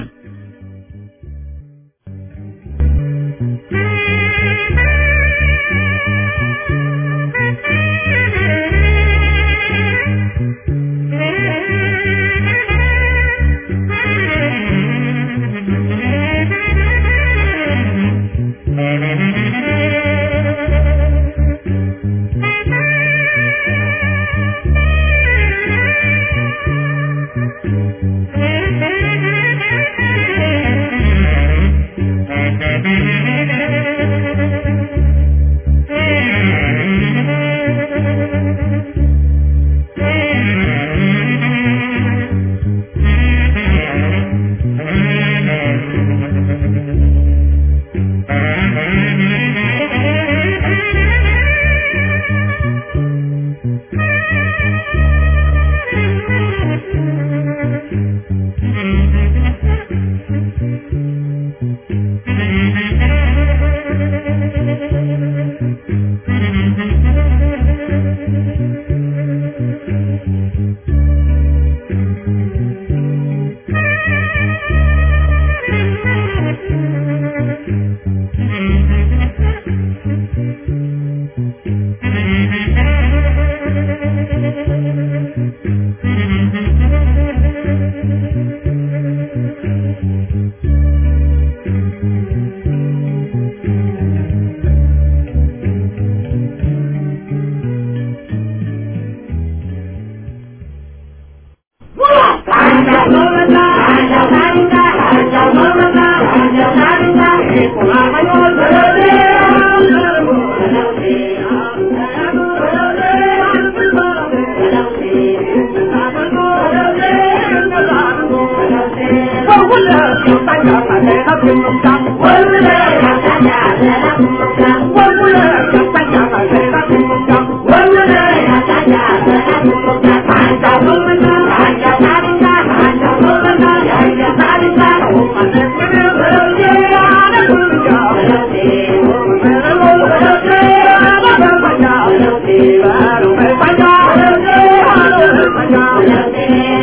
Hello,